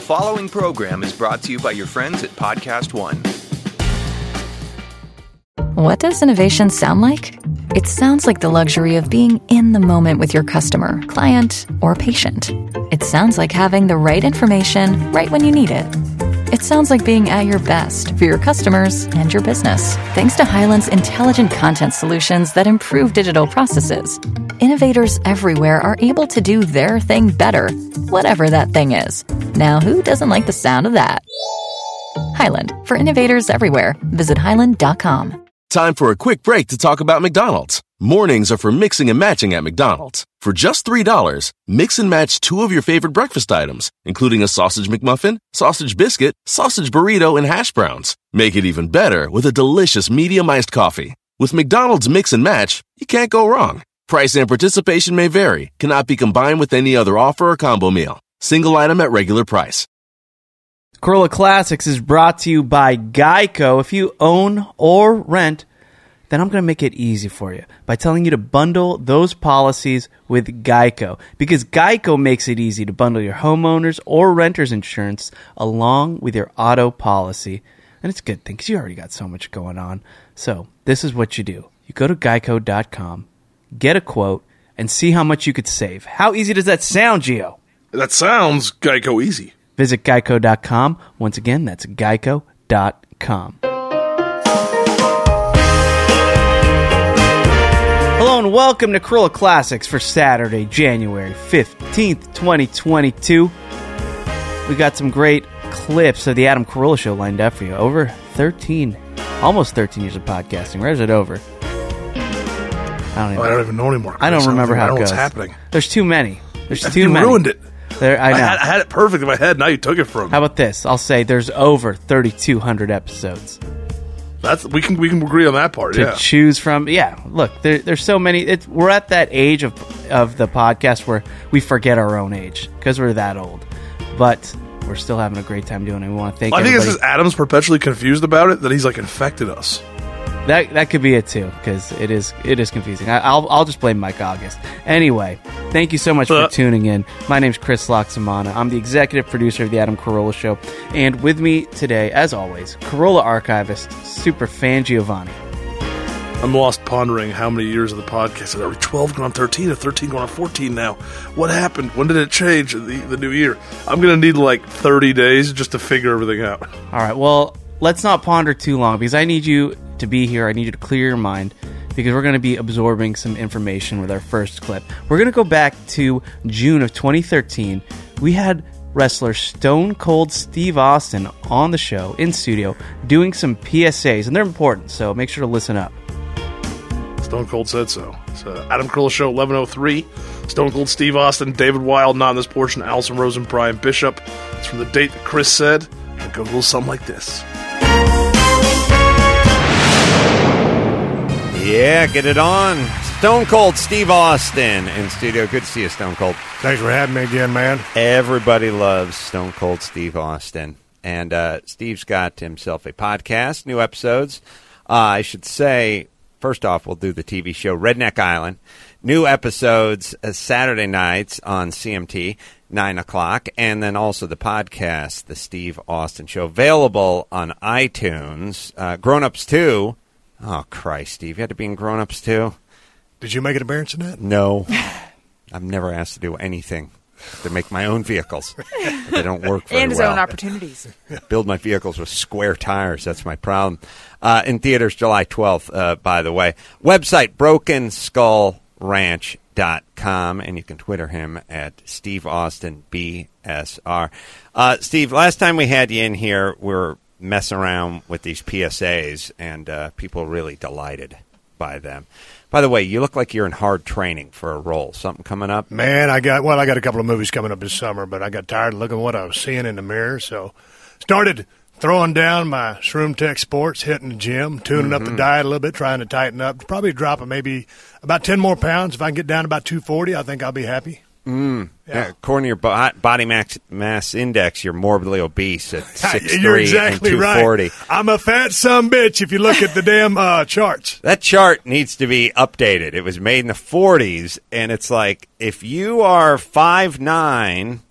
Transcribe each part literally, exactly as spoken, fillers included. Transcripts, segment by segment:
following program is brought to you by your friends at Podcast One. What does innovation sound like? It sounds like the luxury of being in the moment with your customer, client, or patient. It sounds like having the right information right when you need it. It sounds like being at your best for your customers and your business. Thanks to Hyland's intelligent content solutions that improve digital processes, innovators everywhere are able to do their thing better, whatever that thing is. Now, who doesn't like the sound of that? Hyland, for innovators everywhere. Visit hyland dot com. Time for a quick break to talk about McDonald's. Mornings are for mixing and matching at McDonald's. For just three dollars, mix and match two of your favorite breakfast items, including a sausage McMuffin, sausage biscuit, sausage burrito, and hash browns. Make it even better with a delicious medium iced coffee. With McDonald's Mix and Match, you can't go wrong. Price and participation may vary, cannot be combined with any other offer or combo meal. Single item at regular price. Corolla Classics is brought to you by Geico. If you own or rent, then I'm going to make it easy for you by telling you to bundle those policies with Geico. Because Geico makes it easy to bundle your homeowners or renters insurance along with your auto policy. And it's a good thing because you already got so much going on. So this is what you do. You go to geico dot com, get a quote, and see how much you could save. How easy does that sound, Gio? That sounds Geico easy. Visit geico dot com. Once again, that's geico dot com. Hello and welcome to Corolla Classics for Saturday, January fifteenth, twenty twenty-two. We got some great clips of the Adam Carolla Show lined up for you. Over thirteen, almost thirteen years of podcasting. Where's it over? I don't even, oh, I don't even know anymore. Chris. I don't remember I don't how it goes. What's happening? There's too many. There's too you many. You ruined it. There, I know. I had, I had it perfect in my head. Now you took it from me. How about this? I'll say there's over thirty-two hundred episodes. That's we can we can agree on that part. To yeah. choose from. Yeah. Look, there, there's so many. It's, we're at that age of of the podcast where we forget our own age because we're that old. But we're still having a great time doing it. We want to thank. Well, I think everybody. it's just Adam's perpetually confused about it that he's like infected us. That that could be it too, because it is it is confusing. I, I'll I'll just blame Mike August. Anyway, thank you so much uh. for tuning in. My name's Chris Loxamana. I'm the executive producer of the Adam Carolla Show, and with me today, as always, Carolla archivist, super fan Giovanni. I'm lost pondering how many years of the podcast. Are we twelve going on thirteen or thirteen going on fourteen now? What happened? When did it change? The, the new year. I'm going to need like thirty days just to figure everything out. All right, well, let's not ponder too long because I need you to be here. I need you to clear your mind because we're going to be absorbing some information with our first clip. We're going to go back to June of twenty thirteen. We had wrestler Stone Cold Steve Austin on the show in studio doing some P S As, and they're important, so make sure to listen up. Stone Cold said so. It's uh, Adam Carolla Show, eleven oh three. Stone Cold Steve Austin, David Wild, not in this portion, Allison Rosen, Brian Bishop. It's from the date that Chris said. It goes a little something like this. Yeah, get it on. Stone Cold Steve Austin in studio. Good to see you, Stone Cold. Thanks for having me again, man. Everybody loves Stone Cold Steve Austin. And uh, Steve's got himself a podcast, new episodes. Uh, I should say, first off, we'll do the T V show Redneck Island. New episodes uh, Saturday nights on C M T, nine o'clock. And then also the podcast, The Steve Austin Show, available on iTunes. Uh, Grown Ups two. Oh, Christ, Steve. You had to be in Grown Ups too? Did you make an appearance in that? No. I'm never asked to do anything to make my own vehicles. They don't work very well. And his own opportunities. Build my vehicles with square tires. That's my problem. Uh, in theaters July twelfth, uh, by the way. Website, broken skull ranch dot com, and you can Twitter him at Steve Austin B S R. Uh, Steve, last time we had you in here, we were messing around with these P S As, and uh, people were really delighted by them. By the way, you look like you're in hard training for a role. Something coming up? Man, I got, well, I got a couple of movies coming up this summer, but I got tired of looking at what I was seeing in the mirror, so started throwing down my Shroom Tech Sports, hitting the gym, tuning mm-hmm. up the diet a little bit, trying to tighten up. Probably dropping maybe about ten more pounds. If I can get down to about two forty, I think I'll be happy. Mm. Yeah. Yeah, according to your bo- body max, mass index, you're morbidly obese at six You're three exactly and two forty. Right. I'm a fat sumbitch if you look at the damn uh, charts. That chart needs to be updated. It was made in the forties, and it's like if you are five nine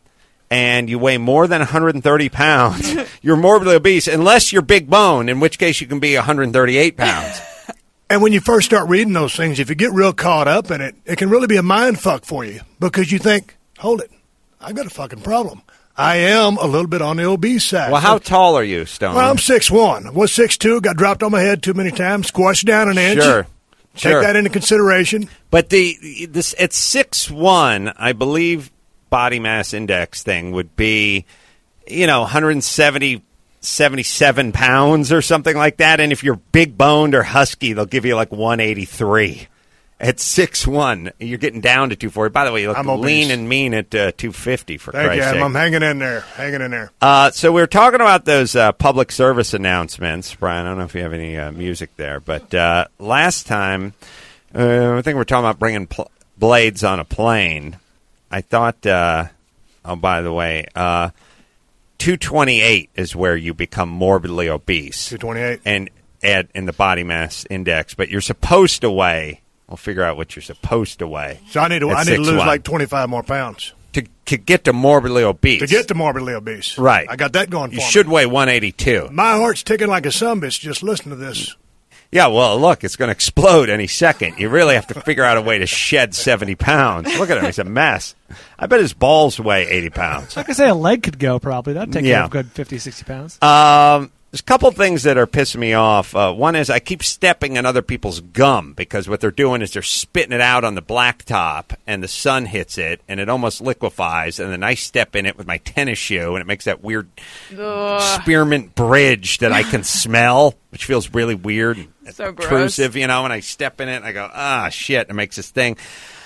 and you weigh more than one hundred thirty pounds, you're morbidly obese, unless you're big bone, in which case you can be one hundred thirty-eight pounds. And when you first start reading those things, if you get real caught up in it, it can really be a mind fuck for you because you think, hold it, I've got a fucking problem. I am a little bit on the obese side. Well, how tall are you, Stone? Well, I'm six one. Was six two, got dropped on my head too many times, squashed down an inch. Sure. Take sure. that into consideration. But the this at six one, I believe body mass index thing would be, you know, one hundred seventy, seventy-seven pounds or something like that. And if you're big boned or husky, they'll give you like one eighty-three. At six one, you're getting down to two forty. By the way, you look lean and mean at uh, two fifty, for Thank Christ's you, sake. I'm hanging in there, hanging in there. Uh, so we were talking about those uh, public service announcements. Brian, I don't know if you have any uh, music there, but uh, last time, uh, I think we were talking about bringing pl- blades on a plane. I thought, uh, oh, by the way, uh, two twenty-eight is where you become morbidly obese. two twenty-eight. And add in the body mass index, but you're supposed to weigh... We'll figure out what you're supposed to weigh. So I need to I need to lose like twenty-five more pounds. To, to get to morbidly obese. To get to morbidly obese. Right. I got that going for you me. You should weigh one eighty-two. My heart's ticking like a sumbitch just listening to this. Yeah, well, look, it's going to explode any second. You really have to figure out a way to shed seventy pounds. Look at him. He's a mess. I bet his balls weigh eighty pounds. I could say a leg could go probably. That'd take yeah. care of a good fifty, sixty pounds. Um... There's a couple things that are pissing me off. Uh, one is I keep stepping on other people's gum because what they're doing is they're spitting it out on the blacktop, and the sun hits it, and it almost liquefies, and then I step in it with my tennis shoe, and it makes that weird Ugh. spearmint bridge that I can smell, which feels really weird and so intrusive, gross. You know, and I step in it, and I go, ah, shit, it makes this thing.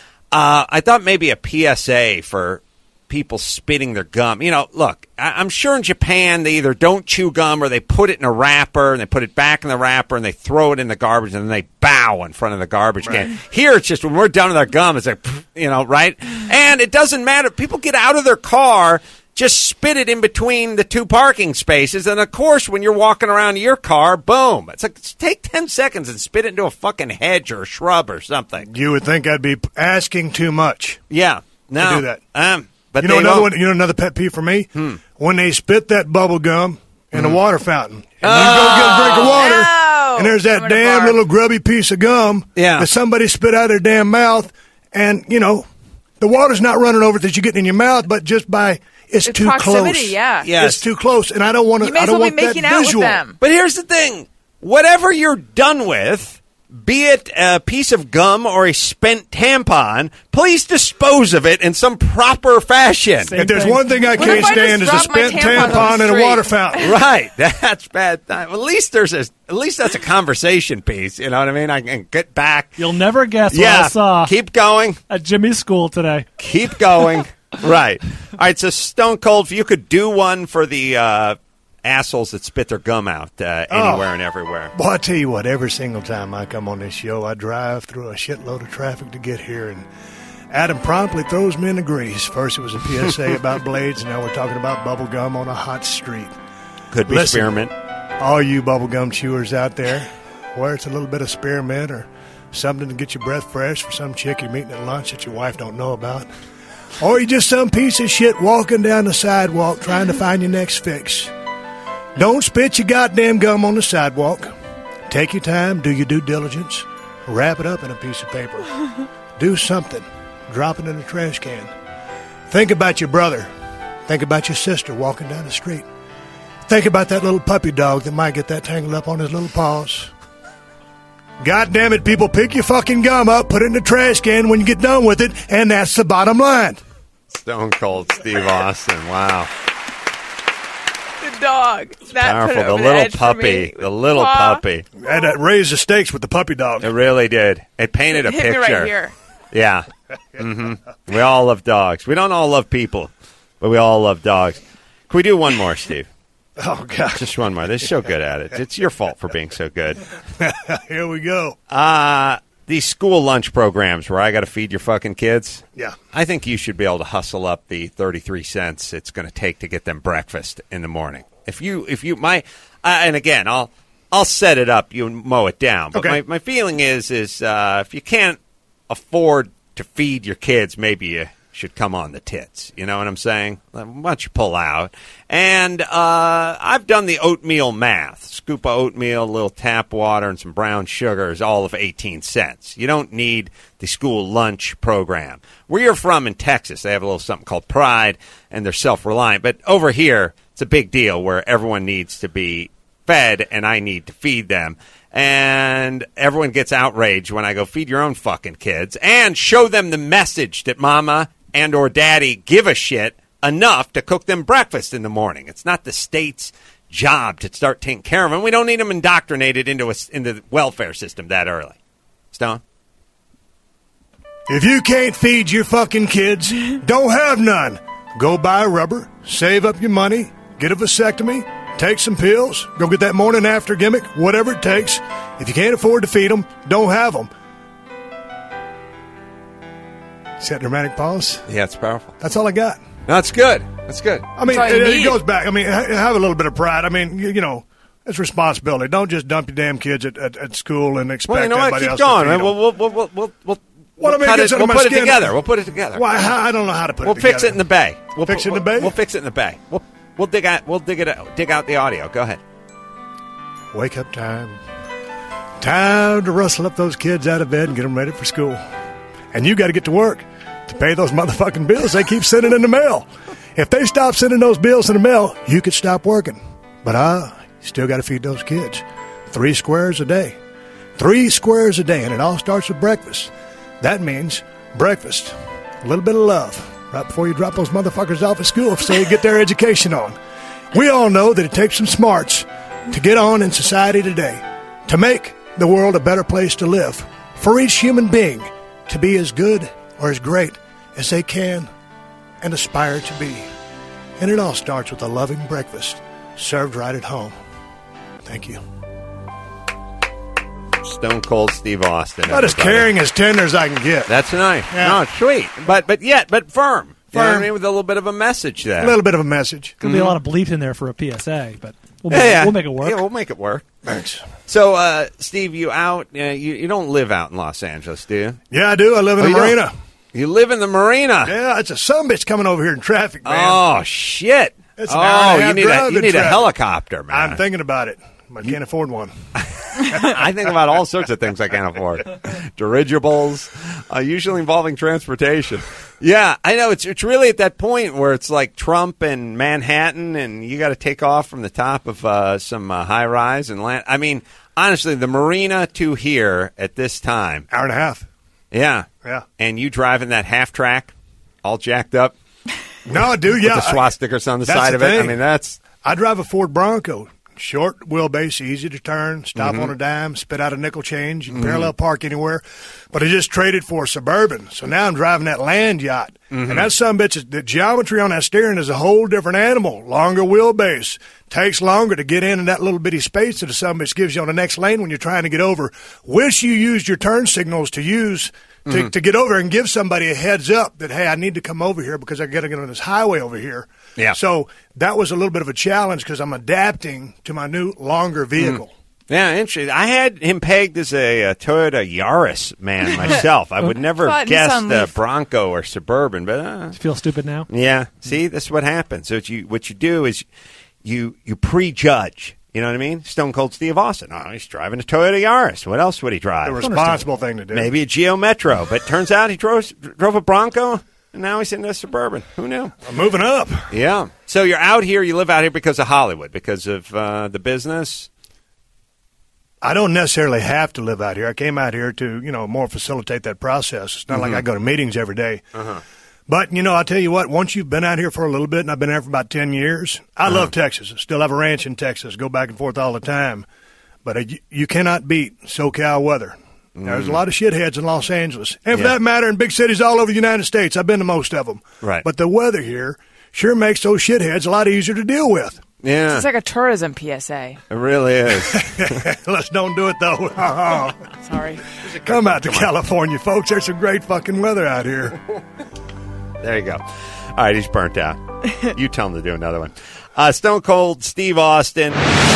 Uh, I thought maybe a P S A for people spitting their gum. You know, look, I- I'm sure in Japan they either don't chew gum or they put it in a wrapper and they put it back in the wrapper and they throw it in the garbage and then they bow in front of the garbage right. can. Here it's just when we're done with our gum, it's like, you know, right? And it doesn't matter. People get out of their car, just spit it in between the two parking spaces, and of course when you're walking around your car, boom. It's like, take ten seconds and spit it into a fucking hedge or a shrub or something. You would think I'd be asking too much. Yeah. No. To do that. Um, But you know another won't. one. You know another pet peeve for me hmm. when they spit that bubble gum in hmm. a water fountain, and oh, you go get a drink of water, no. and there's that damn little grubby piece of gum yeah. that somebody spit out of their damn mouth, and you know the water's not running over that you get in your mouth, but just by it's the too proximity, close. Yeah, yes. It's too close, and I don't want to. You may I as don't well be want making that out visual. with them. But here's the thing: whatever you're done with, be it a piece of gum or a spent tampon, please dispose of it in some proper fashion. Same If there's thing. one thing I What can't if I stand is just a drop my spent tampon on the tampon in a street? water fountain. Right, that's bad. At least there's a, at least that's a conversation piece. You know what I mean? I can get back. You'll never guess what Yeah, I saw keep going. at Jimmy's school today. Keep going. Right. All right. So Stone Cold, if you could do one for the uh, assholes that spit their gum out uh, anywhere Oh. and everywhere. Well, I tell you what, every single time I come on this show, I drive through a shitload of traffic to get here, and Adam promptly throws me in the grease. First it was a P S A about blades, and now we're talking about bubble gum on a hot street. Could be Listen. spearmint. All you bubble gum chewers out there, where it's a little bit of spearmint or something to get your breath fresh for some chick you're meeting at lunch that your wife don't know about, or you just some piece of shit walking down the sidewalk trying to find your next fix. Don't spit your goddamn gum on the sidewalk. Take your time, do your due diligence, wrap it up in a piece of paper. Do something. Drop it in a trash can. Think about your brother. Think about your sister walking down the street. Think about that little puppy dog that might get that tangled up on his little paws. God damn it, people, pick your fucking gum up, put it in the trash can when you get done with it, and that's the bottom line. Stone Cold Steve Austin. Wow. The dog. That Powerful. put it The over little edge for puppy. me. The little Paw. puppy. Had to raise the stakes with the puppy dog. It really did. It painted a Hit picture. me right here. Yeah. hmm We all love dogs. We don't all love people, but we all love dogs. Can we do one more, Steve? Oh, God. Just one more. They're so good at it. It's your fault for being so good. Here we go. Uh, these school lunch programs where I got to feed your fucking kids. Yeah. I think you should be able to hustle up the thirty-three cents it's going to take to get them breakfast in the morning. If you, if you, my, uh, and again, I'll, I'll set it up. You mow it down. But Okay. my, my feeling is, is uh, if you can't afford to feed your kids, maybe you should come on the tits. You know what I'm saying? Why don't you pull out? And uh, I've done the oatmeal math. Scoop of oatmeal, a little tap water, and some brown sugar is all of eighteen cents. You don't need the school lunch program. Where you're from in Texas, they have a little something called Pride, and they're self-reliant. But over here, it's a big deal where everyone needs to be fed, and I need to feed them. And everyone gets outraged when I go, feed your own fucking kids, and show them the message that mama and or daddy give a shit enough to cook them breakfast in the morning. It's not the state's job to start taking care of them. We don't need them indoctrinated into a, into the welfare system that early. Stone? If you can't feed your fucking kids, don't have none. Go buy rubber, save up your money, get a vasectomy, take some pills, go get that morning after gimmick, whatever it takes. If you can't afford to feed them, don't have them. See that dramatic pause? Yeah, it's powerful. That's all I got. That's good. That's good. I mean, That's all you it, it need. goes back. I mean, ha- have a little bit of pride. I mean, you, you know, it's responsibility. Don't just dump your damn kids at, at, at school and expect Well, you know what? everybody Keep else going. to feed We'll, them. we'll, we'll, we'll, we'll, we'll, Well, I mean, cut it it, gets under we'll my put it skin. together. We'll put it together. Why? I don't know how to put We'll it fix together. it in the bay. We'll Fix put- it in the bay? We'll fix it in the bay. We'll we'll dig out we'll dig it out, dig out the audio. Go ahead. Wake up time. Time to rustle up those kids out of bed and get them ready for school. And you got to get to work to pay those motherfucking bills they keep sending in the mail. If they stop sending those bills in the mail, you could stop working. But ah, you still got to feed those kids. Three squares a day. Three squares a day, and it all starts with breakfast. That means breakfast. A little bit of love right before you drop those motherfuckers off at school so you get their education on. We all know that it takes some smarts to get on in society today, to make the world a better place to live, for each human being to be as good or as great as they can and aspire to be. And it all starts with a loving breakfast served right at home. Thank you. Stone Cold Steve Austin. About as everybody. caring, as tender as I can get. That's nice. Yeah. No, it's sweet. But but yet, but firm. You know what I Firm. mean? With a little bit of a message there. A little bit of a message. Could be a lot of bleep in there for a P S A, but we'll make, yeah, it, yeah. we'll make it work. Yeah, we'll make it work. Thanks. So, uh, Steve, you out? Uh, you you don't live out in Los Angeles, do you? Yeah, I do. I live in Oh, a you don't? marina. You live in the marina. Yeah, it's a sumbitch coming over here in traffic, man. Oh shit! It's an oh, hour and a half you need drive a you in need a traffic. helicopter, man. I'm thinking about it. I can't afford one. I think about all sorts of things I can't afford. Dirigibles, uh, usually involving transportation. Yeah, I know. It's it's really at that point where it's like Trump and Manhattan, and you got to take off from the top of uh, some uh, high rise and land. I mean, honestly, the marina to here at this time, Hour and a half. yeah, Yeah. and you driving that half track, all jacked up, No, dude, with yeah. the swastikas on the that's side the of it. I thing. mean, that's I drive a Ford Bronco. Short wheelbase, easy to turn, stop Mm-hmm. on a dime, spit out a nickel change. You can parallel park anywhere. But I just traded for a Suburban. So now I'm driving that land yacht. Mm-hmm. And that sumbitch, is- the geometry on that steering is a whole different animal. Longer wheelbase. Takes longer to get in in that little bitty space that the sumbitch gives you on the next lane when you're trying to get over. Wish you used your turn signals to use to, Mm-hmm. to get over and give somebody a heads up that, hey, I need to come over here because I got to get on this highway over here. Yeah. So that was a little bit of a challenge because I'm adapting to my new longer vehicle. Yeah, interesting. I had him pegged as a, uh Toyota Yaris man myself. I would never have Thought guessed Nissan uh, Leaf. Bronco or Suburban, but uh, Feel stupid now? yeah. See, this is what happens. So what you what you do is you you prejudge. You know what I mean? Stone Cold Steve Austin. Oh, he's driving a Toyota Yaris. What else would he drive? The responsible thing to do. Maybe a Geo Metro. But turns out he drove drove a Bronco, and now he's in a Suburban. Who knew? I'm moving up. Yeah. So you're out here. You live out here because of Hollywood, because of uh, the business. I don't necessarily have to live out here. I came out here to, you know, more facilitate that process. It's not like I go to meetings every day. Uh-huh. But, you know, I'll tell you what, once you've been out here for a little bit, and I've been there for about ten years, I Uh-huh. love Texas. I still have a ranch in Texas, go back and forth all the time. But uh, you, you cannot beat SoCal weather. There's a lot of shitheads in Los Angeles. And for Mm. Yeah. that matter, in big cities all over the United States. I've been to most of them. Right. But the weather here sure makes those shitheads a lot easier to deal with. Yeah, It's like a tourism P S A. it really is. Let's don't do it, though. Sorry. Come out to California, folks. There's some great fucking weather out here. There you go. All right, he's burnt out. You tell him to do another one. Uh, Stone Cold Steve Austin.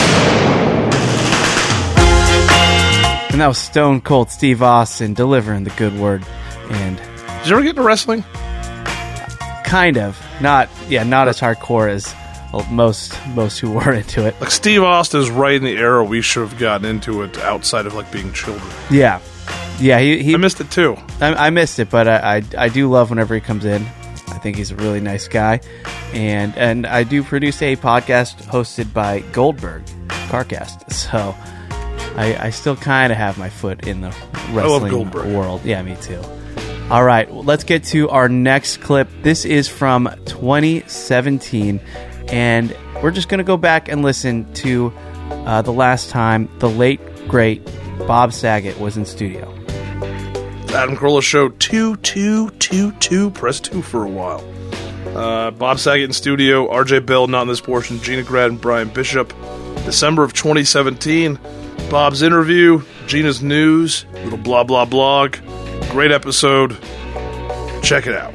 And that was Stone Cold Steve Austin delivering the good word. And Did you ever get into wrestling? kind of. Not yeah, not as hardcore as well, most most who were into it. Like Steve Austin is right in the era we should have gotten into it outside of like being children. Yeah, yeah. He, he I missed it too. I, I missed it, but I, I I do love whenever he comes in. I think he's a really nice guy, and and I do produce a podcast hosted by Goldberg, CarCast. So I, I still kind of have my foot in the wrestling world. Yeah, me too. All right, well, let's get to our next clip. This is from twenty seventeen, and we're just going to go back and listen to uh, the last time the late, great Bob Saget was in studio. Adam Carolla Show two two two two. Press two for a while. Uh, Bob Saget in studio, R J Bell not in this portion, Gina Grad and Brian Bishop. December of twenty seventeen. Bob's interview, Gina's news, little blah blah blog. Great episode. Check it out.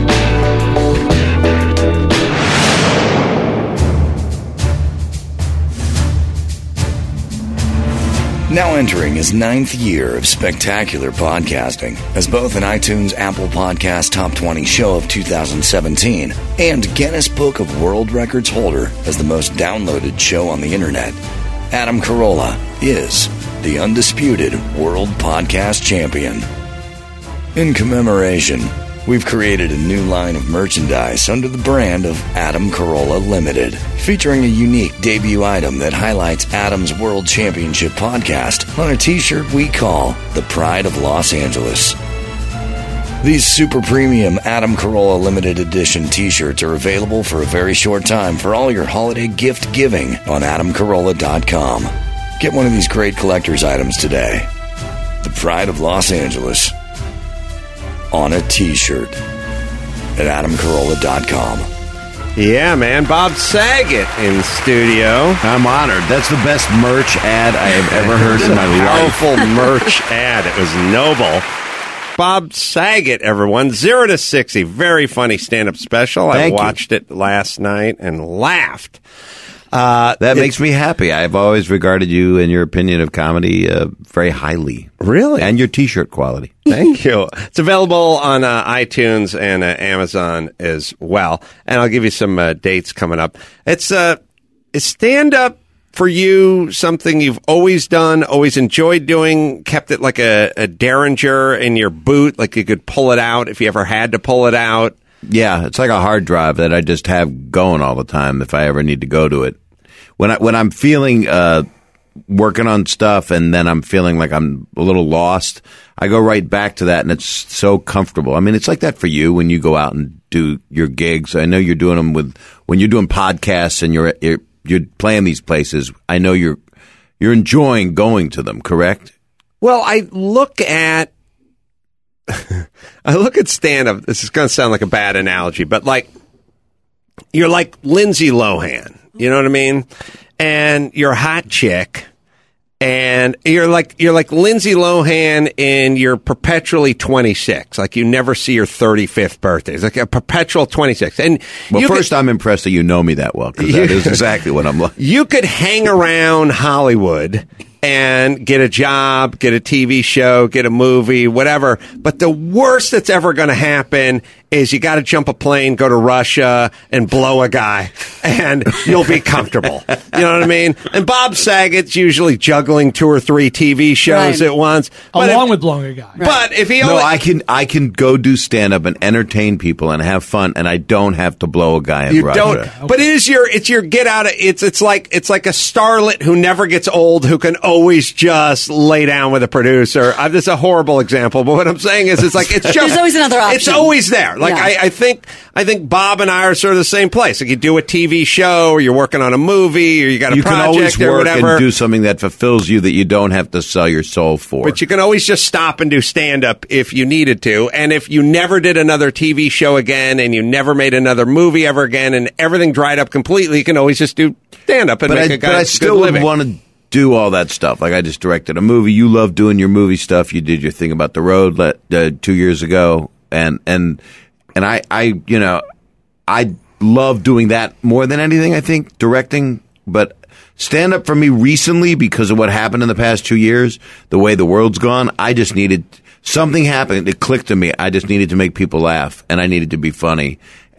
Now entering his ninth year of spectacular podcasting as both an iTunes Apple Podcast Top twenty show of two thousand seventeen and Guinness Book of World Records holder as the most downloaded show on the internet, Adam Carolla is the undisputed world podcast champion. In commemoration, we've created a new line of merchandise under the brand of Adam Carolla Limited, featuring a unique debut item that highlights Adam's World Championship podcast on a t-shirt we call the Pride of Los Angeles. These super premium Adam Carolla Limited Edition t-shirts are available for a very short time for all your holiday gift giving on adam carolla dot com. Get one of these great collector's items today. The Pride of Los Angeles on a t-shirt at adam carolla dot com. Yeah, man. Bob Saget in studio. I'm honored. That's the best merch ad I have ever heard in my life. Powerful merch ad. It was noble. Bob Saget, everyone. Zero to sixty. Very funny stand-up special. Thank I watched you. it last night and laughed. Uh, that makes me happy. I've always regarded you and your opinion of comedy uh, very highly. Really? And your T-shirt quality. Thank you. It's available on uh, iTunes and uh, Amazon as well. And I'll give you some uh, dates coming up. It's uh, is stand-up for you something you've always done, always enjoyed doing, kept it like a, a derringer in your boot, like you could pull it out if you ever had to pull it out? Yeah, it's like a hard drive that I just have going all the time if I ever need to go to it. When I when I'm feeling uh, working on stuff and then I'm feeling like I'm a little lost, I go right back to that, and it's so comfortable. I mean, it's like that for you when you go out and do your gigs. I know you're doing them with when you're doing podcasts and you're you're, you're playing these places. I know you're you're enjoying going to them. Correct? Well, I look at I look at stand-up. This is going to sound like a bad analogy, but like you're like Lindsay Lohan. You know what I mean? And you're a hot chick, and you're like you're like Lindsay Lohan, and you're perpetually twenty-six. Like you never see your thirty-fifth birthday. It's like a perpetual twenty-six. And well, you first, could, I'm impressed that you know me that well, because that is exactly what I'm like. You could hang around Hollywood and get a job, get a T V show, get a movie, whatever. But the worst that's ever going to happen is you got to jump a plane, go to Russia, and blow a guy, and you'll be comfortable. You know what I mean? And Bob Saget's usually juggling two or three T V shows right. at once. But Along if, with blowing a guy. But if he no, only... I can I can go do stand up and entertain people and have fun, and I don't have to blow a guy in You Russia. don't, okay. But it is your it's your get out of it's it's like it's like a starlet who never gets old, who can always just lay down with a producer. Uh, this is a horrible example, but what I'm saying is it's like it's just there's always another option. It's always there. Like yeah. I, I think I think Bob and I are sort of the same place. Like you do a T V show, or you're working on a movie, or you got a you project can always or work whatever. and do something that fulfills you that you don't have to sell your soul for. But you can always just stop and do stand-up if you needed to. And if you never did another T V show again, and you never made another movie ever again, and everything dried up completely, you can always just do stand-up and but make I, a guy But I still good would living. want to do all that stuff. Like I just directed a movie. You love doing your movie stuff. You did your thing about the road let, uh, two years ago, and and and I, I you know I love doing that more than anything. I think directing, but stand up for me recently because of what happened in the past two years, the way the world's gone. I just needed something happened. It clicked to me. I just needed to make people laugh, and I needed to be funny.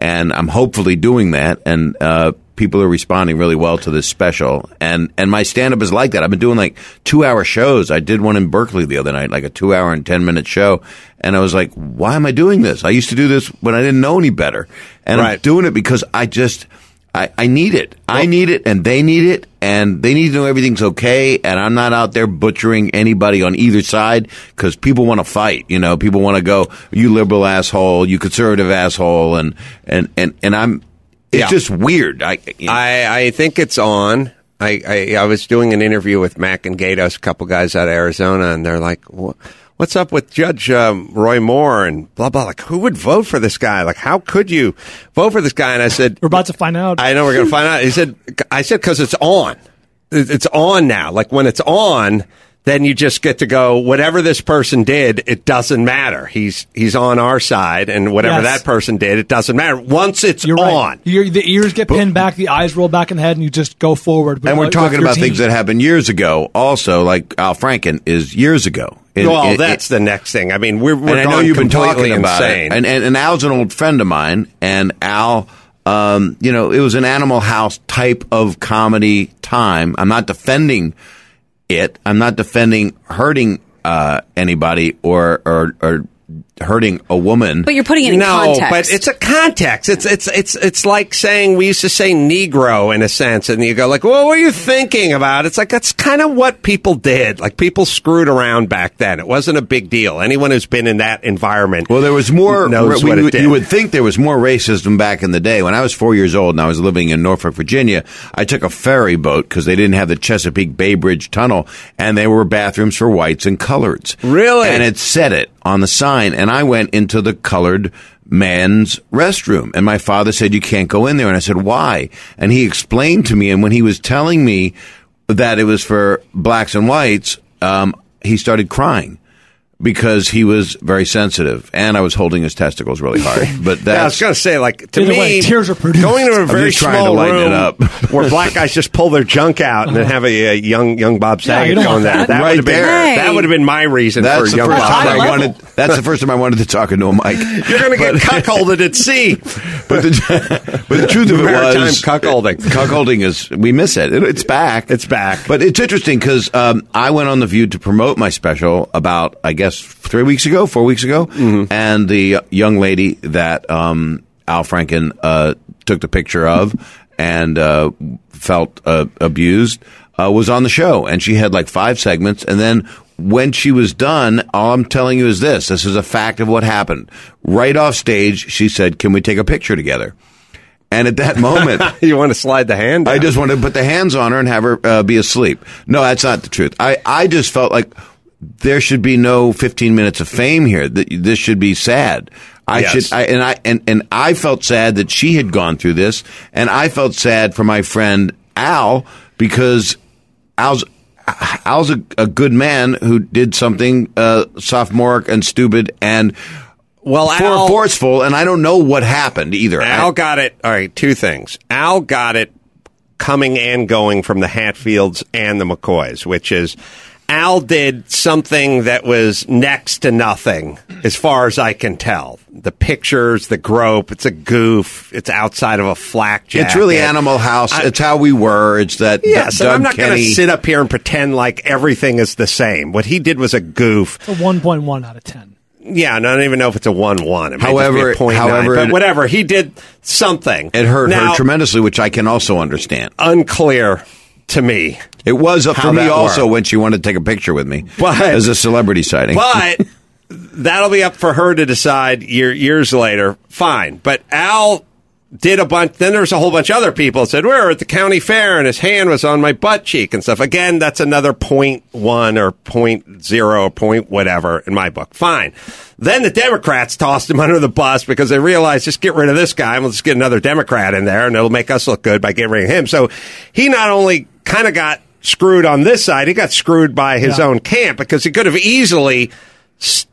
and I'm hopefully doing that. And uh, people are responding really well to this special. And and my stand up is like that. I've been doing like two hour shows. I did one in Berkeley the other night, like a two hour and ten minute show. And I was like, why am I doing this? I used to do this when I didn't know any better. And right. I'm doing it because I just, I, I need it. Well, I need it and they need it. And they need to know everything's okay. And I'm not out there butchering anybody on either side because people want to fight. You know, people want to go, you liberal asshole, you conservative asshole. And, and, and, and I'm, it's yeah. just weird. I, you know. I, I think it's on. I, I, I was doing an interview with Mac and Gatos, a couple guys out of Arizona, and they're like, what? What's up with Judge um, Roy Moore and blah, blah. Like, who would vote for this guy? Like, how could you vote for this guy? And I said, we're about to find out. I know we're going to find out. He said, I said, because it's on. It's on now. Like, when it's on, then you just get to go, whatever this person did, it doesn't matter. He's he's on our side, and whatever yes. that person did, it doesn't matter. Once it's You're on. Right. You're, the ears get pinned back, the eyes roll back in the head, and you just go forward. And we're talking about team. things that happened years ago also, like Al Franken is years ago. It, well, it, that's it, the next thing. I mean, we're, we're and I know you've been talking about insane. it. And, and, and Al's an old friend of mine, and Al, um, you know, it was an Animal House type of comedy time. I'm not defending it. I'm not defending hurting uh, anybody or, or or hurting a woman. But you're putting it in no, context. No, but it's a context. It's it's it's it's like saying, we used to say Negro in a sense, and you go like, well, what are you thinking about? It's like, that's kind of what people did. Like, people screwed around back then. It wasn't a big deal. Anyone who's been in that environment, well, there was more. Knows we, what it you, did. You would think there was more racism back in the day. When I was four years old and I was living in Norfolk, Virginia, I took a ferry boat because they didn't have the Chesapeake Bay Bridge Tunnel, and there were bathrooms for whites and coloreds. Really? And it said it on the sign, and I went into the colored man's restroom, and my father said, you can't go in there. And I said, why? And he explained to me, and when he was telling me that it was for blacks and whites, um, he started crying because he was very sensitive, and I was holding his testicles really hard. But that's, yeah, I was going to say, like, to Either me, way, tears are produced. going to a very small to room it up. where black guys just pull their junk out and then have a, a young young Bob Saget yeah, going there. That, that right would have been there. that would have been my reason that's for the young first Bob time Saget. I wanted. That's the first time I wanted to talk into a mic. You're going to get cuckolded at sea. But the, but the truth of it Maritime was, cuckolding. Cuckolding is, we miss it. it it's back. It's back. But it's interesting because um, I went on The View to promote my special about, I guess, three weeks ago, four weeks ago. Mm-hmm. And the young lady that um, Al Franken uh, took the picture of and uh, felt uh, abused uh, was on the show. And she had like five segments. And then when she was done, all I'm telling you is this. This is a fact of what happened. Right off stage, she said, can we take a picture together? And at that moment, you want to slide the hand down. I just wanted to put the hands on her and have her uh, be asleep. No, that's not the truth. I, I just felt like there should be no fifteen minutes of fame here. This should be sad. I yes. should, I, and I and, and I felt sad that she had gone through this, and I felt sad for my friend Al because Al's Al's a, a good man who did something uh, sophomoric and stupid and well, for, Al, forceful, and I don't know what happened either. Al I, got it. All right, two things. Al got it coming and going from the Hatfields and the McCoys, which is, Al did something that was next to nothing, as far as I can tell. The pictures, the grope, it's a goof. It's outside of a flak jacket. It's really Animal House. I, it's how we were. It's that yes, Doug and I'm not going to Kenny. sit up here and pretend like everything is the same. What he did was a goof. A one point one out of ten. Yeah, and I don't even know if it's a one one. It may however, just be a however, nine, but whatever. He did something. It hurt now, her tremendously, which I can also understand. Unclear to me. It was up for me also worked. when she wanted to take a picture with me but, as a celebrity sighting. But that'll be up for her to decide year, years later. Fine. But Al did a bunch. Then there was a whole bunch of other people that said, we were at the county fair and his hand was on my butt cheek and stuff. Again, that's another point one or point zero or point whatever in my book. Fine. Then the Democrats tossed him under the bus because they realized, just get rid of this guy and we'll just get another Democrat in there and it'll make us look good by getting rid of him. So he not only kind of got screwed on this side, he got screwed by his yeah. own camp because he could have easily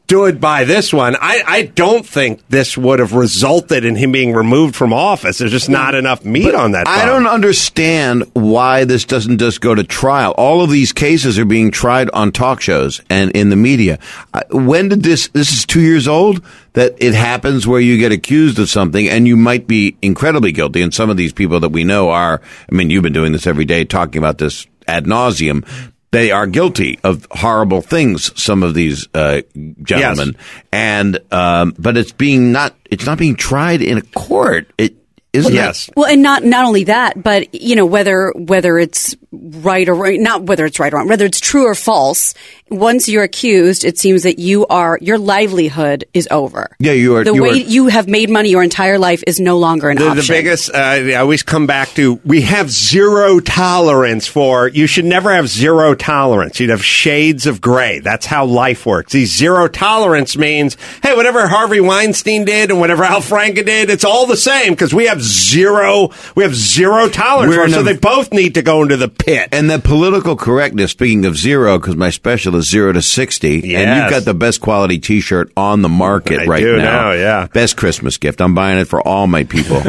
stood by this one. I, I don't think this would have resulted in him being removed from office. There's just not enough meat But on that bone. I don't understand why this doesn't just go to trial. All of these cases are being tried on talk shows and in the media. Uh, When did this, this is two years old, that it happens where you get accused of something and you might be incredibly guilty. And some of these people that we know are, I mean, you've been doing this every day, talking about this ad nauseum. They are guilty of horrible things, some of these uh, gentlemen. Yes. And, um, but it's being not, it's not being tried in a court. It, Isn't yes. It? Well, and not not only that, but you know whether whether it's right or right, not whether it's right or wrong, whether it's true or false. Once you're accused, it seems that you are your livelihood is over. Yeah, you are. The you way are, you have made money your entire life is no longer an the, option. The biggest, uh, I always come back to, we have zero tolerance for, you should never have zero tolerance. You'd have shades of gray. That's how life works. These zero tolerance means, hey, whatever Harvey Weinstein did and whatever Al Franken did, it's all the same because we have zero, we have zero tolerance for it, so a, they both need to go into the pit. And the political correctness, speaking of zero, because my special is zero to sixty, yes. and you've got the best quality T-shirt on the market I right do now. now. Yeah, best Christmas gift. I'm buying it for all my people.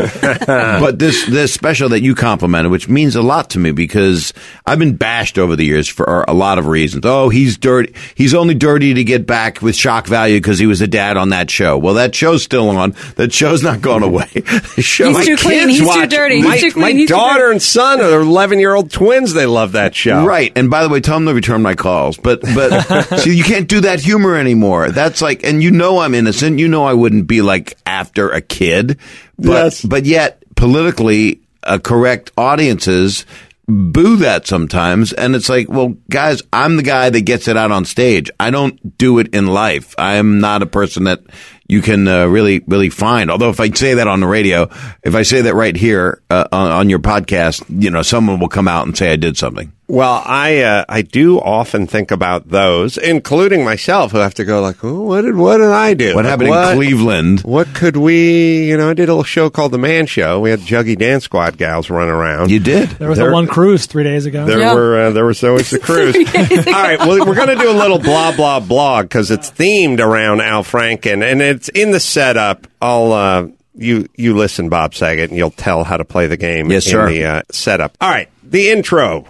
But this this special that you complimented, which means a lot to me because I've been bashed over the years for a lot of reasons. Oh, he's dirty. He's only dirty to get back with shock value because he was a dad on that show. Well, that show's still on. That show's not going away. The show, he's too clean. He's watch. too dirty. My, he's too clean. my he's daughter too and son are eleven-year-old twins. They love that show. Right. And by the way, tell them to return my calls. But but see, you can't do that humor anymore. That's like, and you know I'm innocent. You know I wouldn't be like after a kid. But yes. but yet politically uh, correct audiences boo that sometimes, and it's like, well, guys, I'm the guy that gets it out on stage. I don't do it in life. I am not a person that you can uh, really, really find. Although if I say that on the radio, if I say that right here uh, on, on your podcast, you know, someone will come out and say I did something. Well, I uh, I do often think about those, including myself, who have to go like, oh, what did what did I do? What like, happened what, in Cleveland? What could we? You know, I did a little show called The Man Show. We had Juggy Dance Squad gals run around. You did. There was there, the one cruise three days ago. There yeah. were uh, there was always the cruise. All right, well, we're going to do a little blah blah blog because it's themed around Al Franken, and it's in the setup. I'll. Uh, you you listen, Bob Saget, and you'll tell how to play the game. Yes, in sir. The uh, setup. All right, the intro.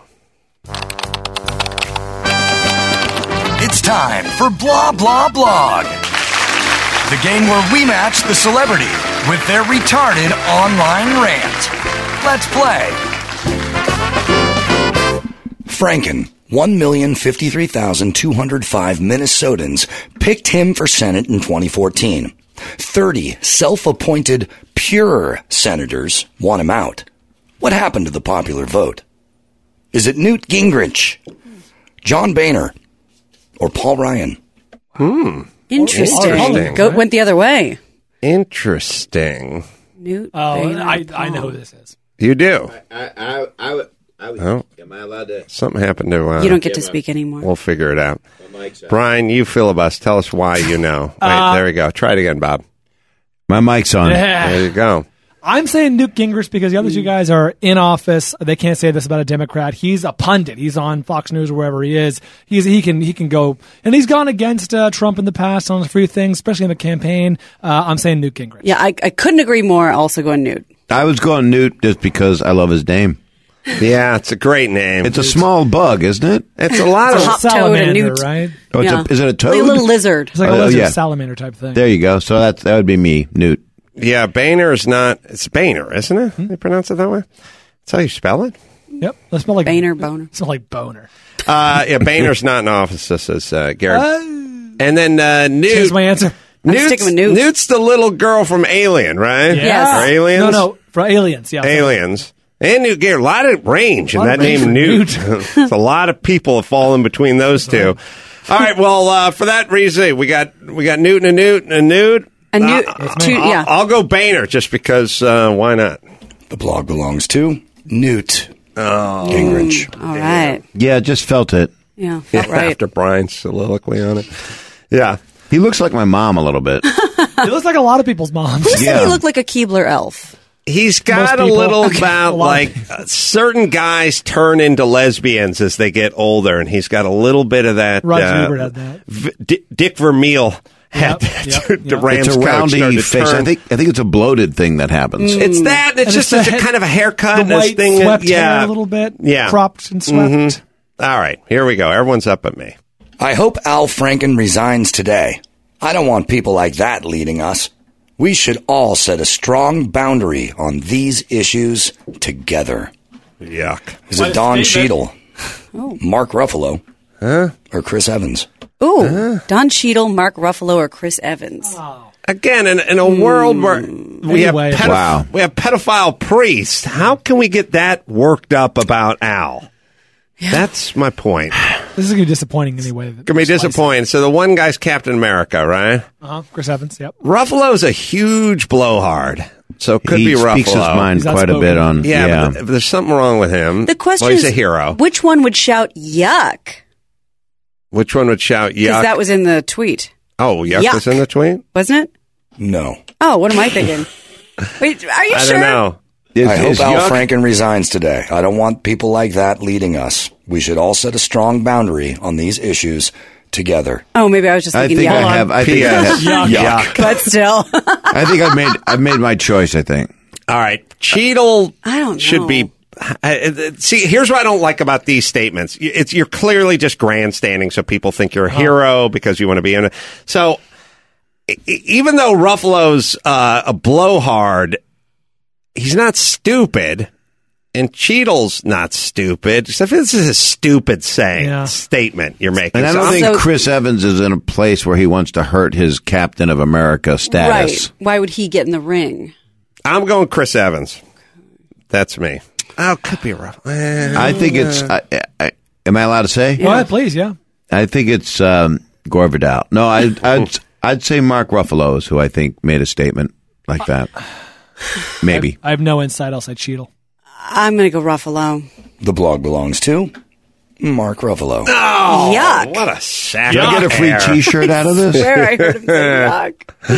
It's time for Blah Blah Blog, the game where we match the celebrity with their retarded online rant. Let's play. Franken, one million fifty-three thousand two hundred five Minnesotans picked him for Senate in twenty fourteen. thirty self-appointed pure senators want him out. What happened to the popular vote? Is it Newt Gingrich, John Boehner, or Paul Ryan? Hmm. Interesting. Interesting. Go, went the other way. Interesting. Newt. Oh, Boehner, I, I Paul. know who this is. You do. I I I would. I would Oh. Am I allowed to? Something happened to. Uh, You don't get to speak anymore. We'll figure it out. Brian, you filibust. Tell us why you know. Wait, Uh, there we go. Try it again, Bob. My mic's on. Yeah. There you go. I'm saying Newt Gingrich because the other two guys are in office. They can't say this about a Democrat. He's a pundit. He's on Fox News or wherever he is. He's he can he can go and he's gone against uh, Trump in the past on a few things, especially in the campaign. Uh, I'm saying Newt Gingrich. Yeah, I, I couldn't agree more. Also going Newt. I was going Newt just because I love his name. Yeah, it's a great name. It's a small bug, isn't it? It's a lot It's of a hop toad, a salamander, newt. right? Oh, it's Yeah. a, is it a toad? Like a little lizard. It's like a Oh, lizard yeah. salamander type thing. There you go. So that that would be me, Newt. yeah. Boehner is not. It's Boehner, isn't it? Hmm? They pronounce it that way. That's how you spell it. Yep. That smell like Boehner, Boner. Smell like boner. Uh, yeah, Boehner's not in office. This is uh, Garrett. Uh, and then uh, Newt. Here's my answer. I'm Newt's, sticking with Newt. Newt's the little girl from Alien, right? Yes. Or Aliens. No, no, for aliens. Yeah. Aliens. And Newt Gingrich. A lot of range in Lot that of range name, for Newt. Newt. There's a lot of people that fall in between those two. All right. Well, uh, for that reason, we got we got Newt and a Newt and a Newt. A Newt. Uh, two, I'll, yeah. I'll go Boehner just because. Uh, why not? The blog belongs to Newt Oh, Gingrich. All right. Yeah, just felt it. Yeah. Felt right. After Brian's soliloquy on it. Yeah. He looks like my mom a little bit. He looks like a lot of people's moms. Who said Yeah. he looked like a Keebler elf? He's got Most a people. little Okay. about A lot. like uh, certain guys turn into lesbians as they get older, and he's got a little bit of that. Roger uh, Ebert had that. V- D- Dick Vermeil had Yep, yep, the yep. Rams it's a coach roundy started to face. turn. I think I think it's a bloated thing that happens. It's that. It's And just it's it's the a head- kind of a haircut. The and this white thing, swept yeah, hair a little bit, yeah, cropped and swept. Mhm. All right, here we go. Everyone's up at me. I hope Al Franken resigns today. I don't want people like that leading us. We should all set a strong boundary on these issues together. Yuck. Is it Don Cheadle, Mark Ruffalo, huh? or Chris Evans? Ooh, huh? Don Cheadle, Mark Ruffalo, or Chris Evans. Again, in, in a world where we have, Anyway. pedoph- Wow. we have pedophile priests, how can we get that worked up about Al? That's my point. This is going to be disappointing anyway. Going to be disappointing. So the one guy's Captain America, right? Uh-huh. Chris Evans, yep. Ruffalo's a huge blowhard. So it could he be Ruffalo. speaks his mind He's quite a bit on. Yeah, Yeah, But, th- but there's something wrong with him. The question well, he's is, a hero. which one would shout yuck? Which one would shout Because yuck? that was in the tweet, oh, yuck, Yuck. was in the tweet? wasn't it? No. Oh, what am I thinking? Wait, are you I sure? don't know. Is- I hope is Al yuck- Franken resigns today. I don't want people like that leading us. We should all set a strong boundary on these issues together. Oh, maybe I was just I thinking think I yuck. have. I think I have. Yuck. But still. I think I've made. I've made my choice. I think. All right. Cheadle I don't know. should be. Uh, see, here's what I don't like about these statements. It's you're clearly just grandstanding, so people think you're a hero because you want to be in it. So, e- even though Ruffalo's uh, a blowhard, he's not stupid, and Cheadle's not stupid. So this is a stupid saying Yeah. statement you're making. And I So don't I'm- think So- Chris Evans is in a place where he wants to hurt his Captain of America status. Right. Why would he get in the ring? I'm going Chris Evans. That's me. Oh, could be rough. Eh. I think it's. I, I, am I allowed to say? Go ahead, please, yeah. I think it's um, Gore Vidal. No, I, I'd I'd say Mark Ruffalo is who I think made a statement like that. Maybe. I have no insight. I'll say Cheadle. I'm going to go Ruffalo. The blog belongs to Mark Ruffalo. Oh, Yuck. what a sack. Do I get a free of hair. T-shirt out of this? Where I heard him say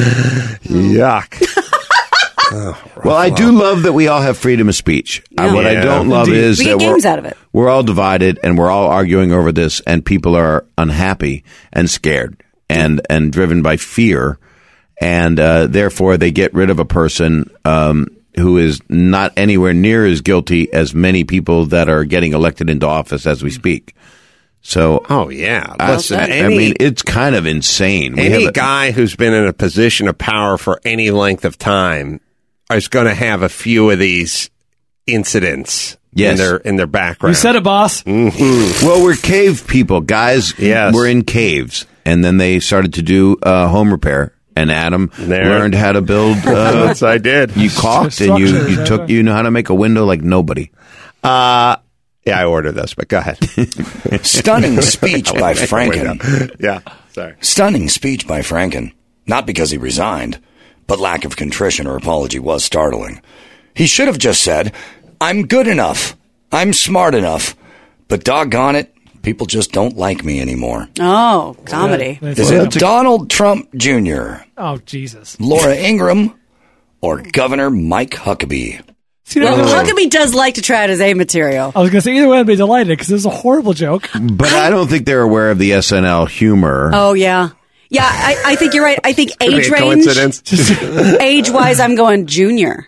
yuck. Yuck. Well, I do love that we all have freedom of speech. Uh, Yeah. what I Yeah. don't love Indeed. is We that get we're, games out of it. we're all divided and we're all arguing over this, and people are unhappy and scared and and driven by fear, and uh, therefore they get rid of a person um, who is not anywhere near as guilty as many people that are getting elected into office as we speak. So, Oh, yeah. I- Listen, I, any, mean, it's kind of insane. We any have a- guy who's been in a position of power for any length of time is going to have a few of these incidents Yes. in their in their background. You said it, boss. Well, we're cave people, guys. Yes. We're in caves. And then they started to do uh, home repair. And Adam There. learned how to build. Uh, Yes, I did. you caulked and you, Structures, you right, took, right. you know how to make a window like nobody. Uh, yeah, I ordered this, but go ahead. Stunning speech by Franken. Yeah, sorry. Stunning speech by Franken. Not because he resigned, but lack of contrition or apology was startling. He should have just said, I'm good enough. I'm smart enough. But doggone it, people just don't like me anymore. Oh, comedy. Yeah. Is it Donald Trump Junior, Oh, Jesus. Laura Ingraham, or Governor Mike Huckabee? See, Well, I was Huckabee does like to try out his A material. going to say either way I'd be delighted because it was a horrible joke. But I don't think they're aware of the S N L humor. Oh, yeah. Yeah, I, I think you're right. I think Could be age a range, coincidence. age-wise, I'm going junior.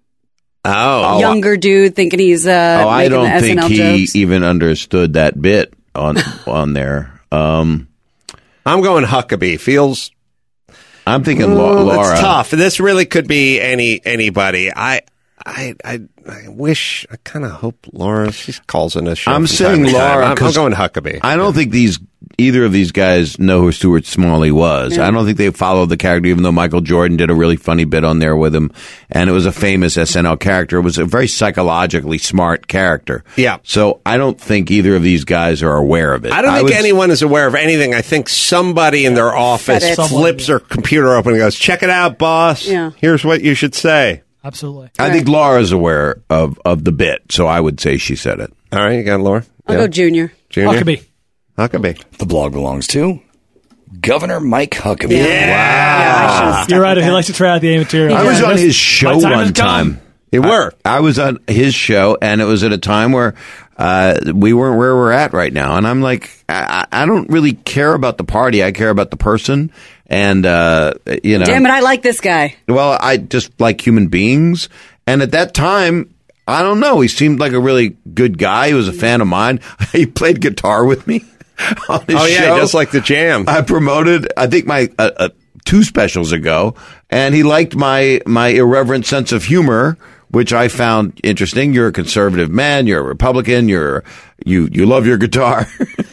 Oh, Younger dude thinking he's uh, oh, I making the don't think S N L he jokes. even understood that bit on on there. Um, I'm going Huckabee. Feels I'm thinking La- Oh, Laura. It's tough. This really could be any anybody. I I I, I wish. I kind of hope Laura. She calls in this show. I'm from saying time to time. Laura. I'm, I'm 'cause going Huckabee. I don't think these either of these guys know who Stuart Smalley was. I don't think they followed the character, even though Michael Jordan did a really funny bit on there with him, and it was a famous S N L character. It was a very psychologically smart character. Yeah. So I don't think either of these guys are aware of it. I don't think would- anyone is aware of anything. I think somebody in their office it. flips their computer open and goes, "Check it out, boss. Yeah. Here's what you should say." Absolutely. I think Laura's aware of, of the bit, so I would say she said it. All right, you got Laura. I'll Yeah. go junior. Junior. Huckabee. Huckabee. The blog belongs to Governor Mike Huckabee. Yeah, I should've You're stuck right. with He that. likes to try out the A material. I was Yeah. on his show My time one has come. time. You were. I, I was on his show, and it was at a time where uh, we weren't where we're at right now. And I'm like, I, I don't really care about the party. I care about the person. And, uh, you know. Damn it, I like this guy. Well, I just like human beings. And at that time, I don't know. He seemed like a really good guy. He was a fan of mine. He played guitar with me on his oh, yeah, show. just like the Jam. I promoted, I think, my uh, uh, two specials ago. And he liked my, my irreverent sense of humor, which I found interesting. You're a conservative man. You're a Republican. You're you you love your guitar.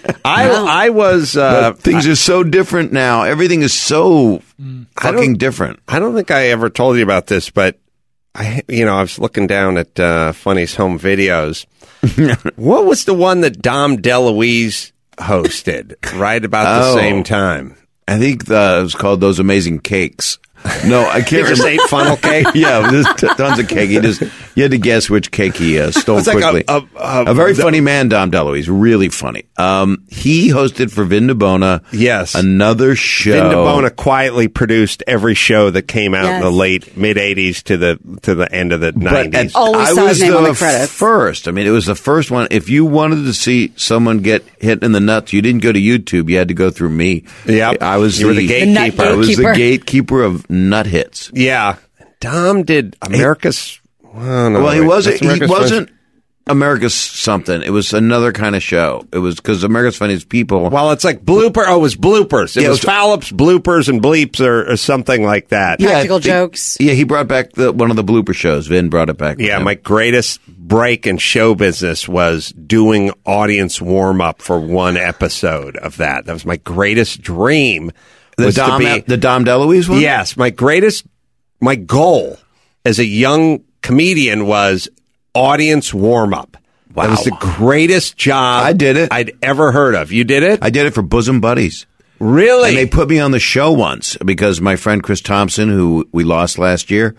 I I was uh, things I, are so different now. Everything is so fucking different. I don't think I ever told you about this, but I you know I was looking down at uh, Funny's home videos. What was the one that Dom DeLuise hosted right about the Oh. same time? I think the, it was called Those Amazing Cakes. No, I can't. He just ate funnel cake? Yeah, there's t- tons of cake. He just you had to guess which cake he uh, stole It's like a- quickly. a- a- a very the- funny man, Dom DeLuise, really funny. Um, he hosted for Vin DeBona. Yes, another show. Vin DeBona quietly produced every show that came out Yes. in the late mid eighties to the to the end of the nineties. But Always I saw was his name on the the credits. first. I mean, it was the first one. If you wanted to see someone get hit in the nuts, you didn't go to YouTube. You had to go through me. Yep. I was You were the gatekeeper. I was the gatekeeper. gatekeeper of nut hits. Yeah, Dom did America's. Oh, no, well, he wait, wasn't. that's He America's wasn't America's something. It was another kind of show. It was because America's Funniest People. Well, it's like blooper. Oh, it was bloopers. It Yeah, it was was- Fallops, bloopers, and bleeps, or, or something like that. Practical the- jokes. Yeah, he brought back the, one of the blooper shows. Vin brought it back. with Yeah, him. my greatest break in show business was doing audience warm up for one episode of that. That was my greatest dream. the was to Dom be- the Dom DeLuise one. Yes, my greatest, my goal as a young comedian was audience warm up. Wow. That was the greatest job I did it. I'd ever heard of. You did it? I did it for Bosom Buddies. Really? And they put me on the show once because my friend Chris Thompson, who we lost last year,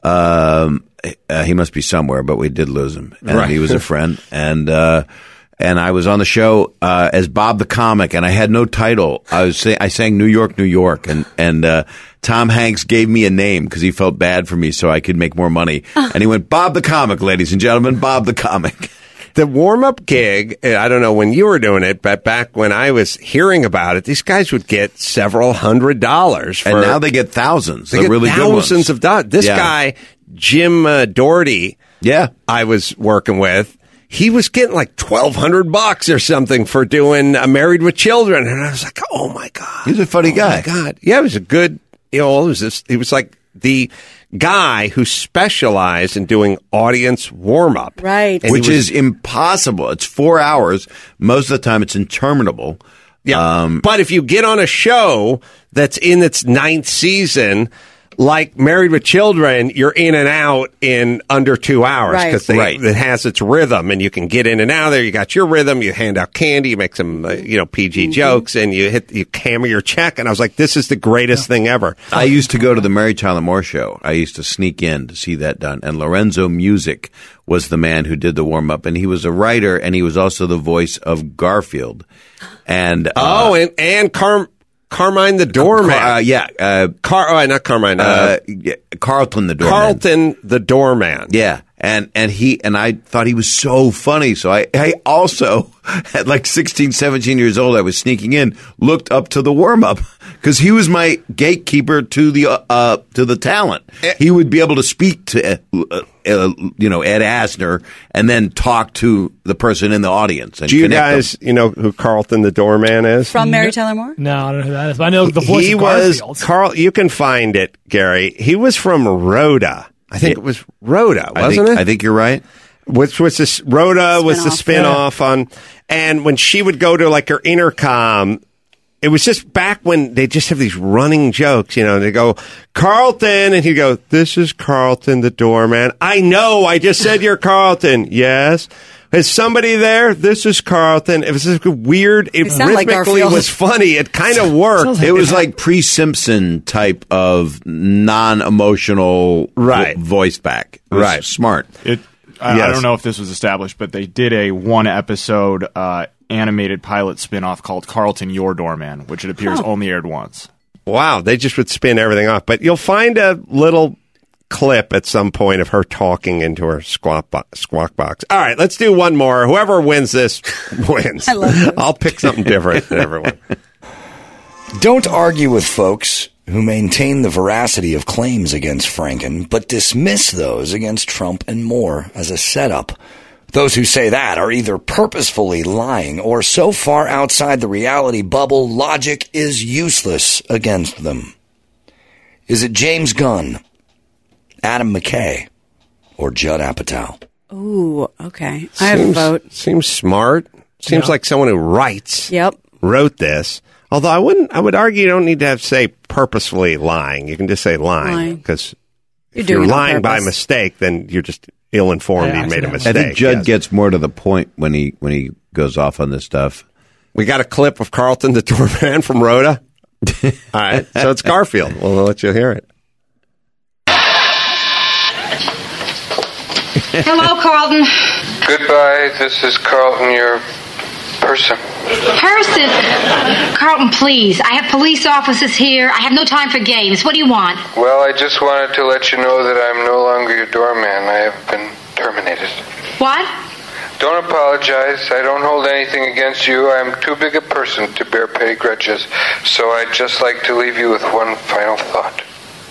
um, uh, he must be somewhere, but we did lose him. And Right. he was a friend. And, uh, and I was on the show, uh, as Bob the Comic, and I had no title. I was, say, I sang New York, New York. And, and, uh, Tom Hanks gave me a name because he felt bad for me so I could make more money. And he went, Bob the Comic, ladies and gentlemen, Bob the Comic. The warm-up gig, I don't know when you were doing it, but back when I was hearing about it, these guys would get several hundred dollars. For, And now they get thousands. they They're get really good ones. thousands of dollars. This Yeah. guy, Jim uh, Doherty, Yeah. I was working with, he was getting like twelve hundred bucks or something for doing uh, Married with Children. And I was like, oh, my God. He's a funny oh guy. my God. Yeah, he was a good, you know, it was, this, he was like the guy who specialized in doing audience warm-up. Right. And he Which was- is impossible. It's four hours. Most of the time, it's interminable. Yeah. Um, but if you get on a show that's in its ninth season, like Married with Children, you're in and out in under two hours Right. because Right. it has its rhythm, and you can get in and out of there. You got your rhythm. You hand out candy. You make some, uh, you know, P G Mm-hmm. jokes, and you hit, you hammer your check. And I was like, this is the greatest thing ever. I used to go to the Mary Tyler Moore show. I used to sneak in to see that done. And Lorenzo Music was the man who did the warm up. And he was a writer, and he was also the voice of Garfield. And uh, Oh, and and Car- Carmine the doorman. Car- uh, yeah, uh, Car- oh, not Carmine. Uh, uh, yeah, Carlton the doorman. Carlton the doorman. Yeah. And, and he, and I thought he was so funny. So I, I also, at like sixteen, seventeen years old, I was sneaking in, looked up to the warm up because he was my gatekeeper to the, uh, uh, to the talent. He would be able to speak to, uh, uh, you know, Ed Asner and then talk to the person in the audience. And Do you connect them. guys, you know who Carlton the doorman is? From Mary Tyler Moore? No, I don't know who that is. But I know the voice he of was Garfield. Carl. You can find it, Gary. He was from Rhoda. I think Yeah. it was Rhoda, I wasn't think, it? I think you're right. Which was this Rhoda was the Spin-off. spinoff on, and when she would go to like her intercom, it was just back when they just have these running jokes, you know. They go Carlton, and he'd go, "This is Carlton the doorman." I know, I just said you're Carlton. Yes. Is somebody there? This is Carlton. It was just weird. It They sound like rhythmically Garfield. was funny. It kind of worked. It was like pre-Simpson type of non-emotional Right. vo- voice back. It was Right. smart. It. I, I Yes. don't know if this was established, but they did a one episode uh, animated pilot spinoff called Carlton Your Doorman, which it appears only aired once. Wow, they just would spin everything off. But you'll find a little clip at some point of her talking into her squawk, bo- squawk box. All right, let's do one more. Whoever wins this wins. I love this. I'll pick something different than everyone. Don't argue with folks who maintain the veracity of claims against Franken, but dismiss those against Trump and Moore as a setup. Those who say that are either purposefully lying or so far outside the reality bubble, logic is useless against them. Is it James Gunn, Adam McKay, or Judd Apatow? Ooh, okay. I have a vote. Seems smart. Seems Yep. like someone who writes Yep. wrote this. Although I wouldn't, I would argue you don't need to have to say purposefully lying. You can just say lying Lying. because You're if you're doing it on lying by purpose. mistake, then you're just ill-informed. Yeah, you made a I mistake. think Judd yes. gets more to the point when he when he goes off on this stuff. We got a clip of Carlton the doorman from Rhoda. All right, so it's Garfield. We'll let you hear it. Hello, Carlton. Goodbye, this is Carlton, your person. Person. Carlton, please. I have police officers here. I have no time for games. What do you want? Well, I just wanted to let you know that I'm no longer your doorman. I have been terminated. What? Don't apologize. I don't hold anything against you. I'm too big a person to bear petty grudges. So I'd just like to leave you with one final thought.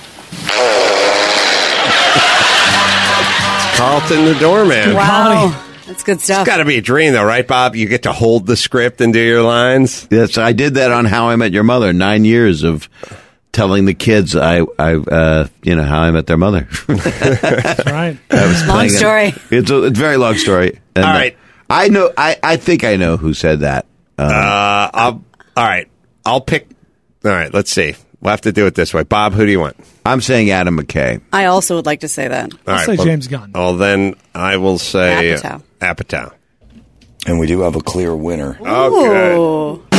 Carlton the doorman. Wow. That's good stuff. It's got to be a dream, though, right, Bob? You get to hold the script and do your lines. Yes, I did that on How I Met Your Mother. Nine years of telling the kids I, I, uh, you know, how I met their mother. That's right. I was Long playing it. story. It's a, it's a very long story. And, All right. uh, I know. I, I think I know who said that. Um, Uh, I'll, all right. I'll pick. All right, let's see. We'll have to do it this way. Bob, who do you want? I'm saying Adam McKay. I also would like to say that. All I'll right, say well- James Gunn. Well, then I will say Apatow. Apatow. And we do have a clear winner. Oh, good.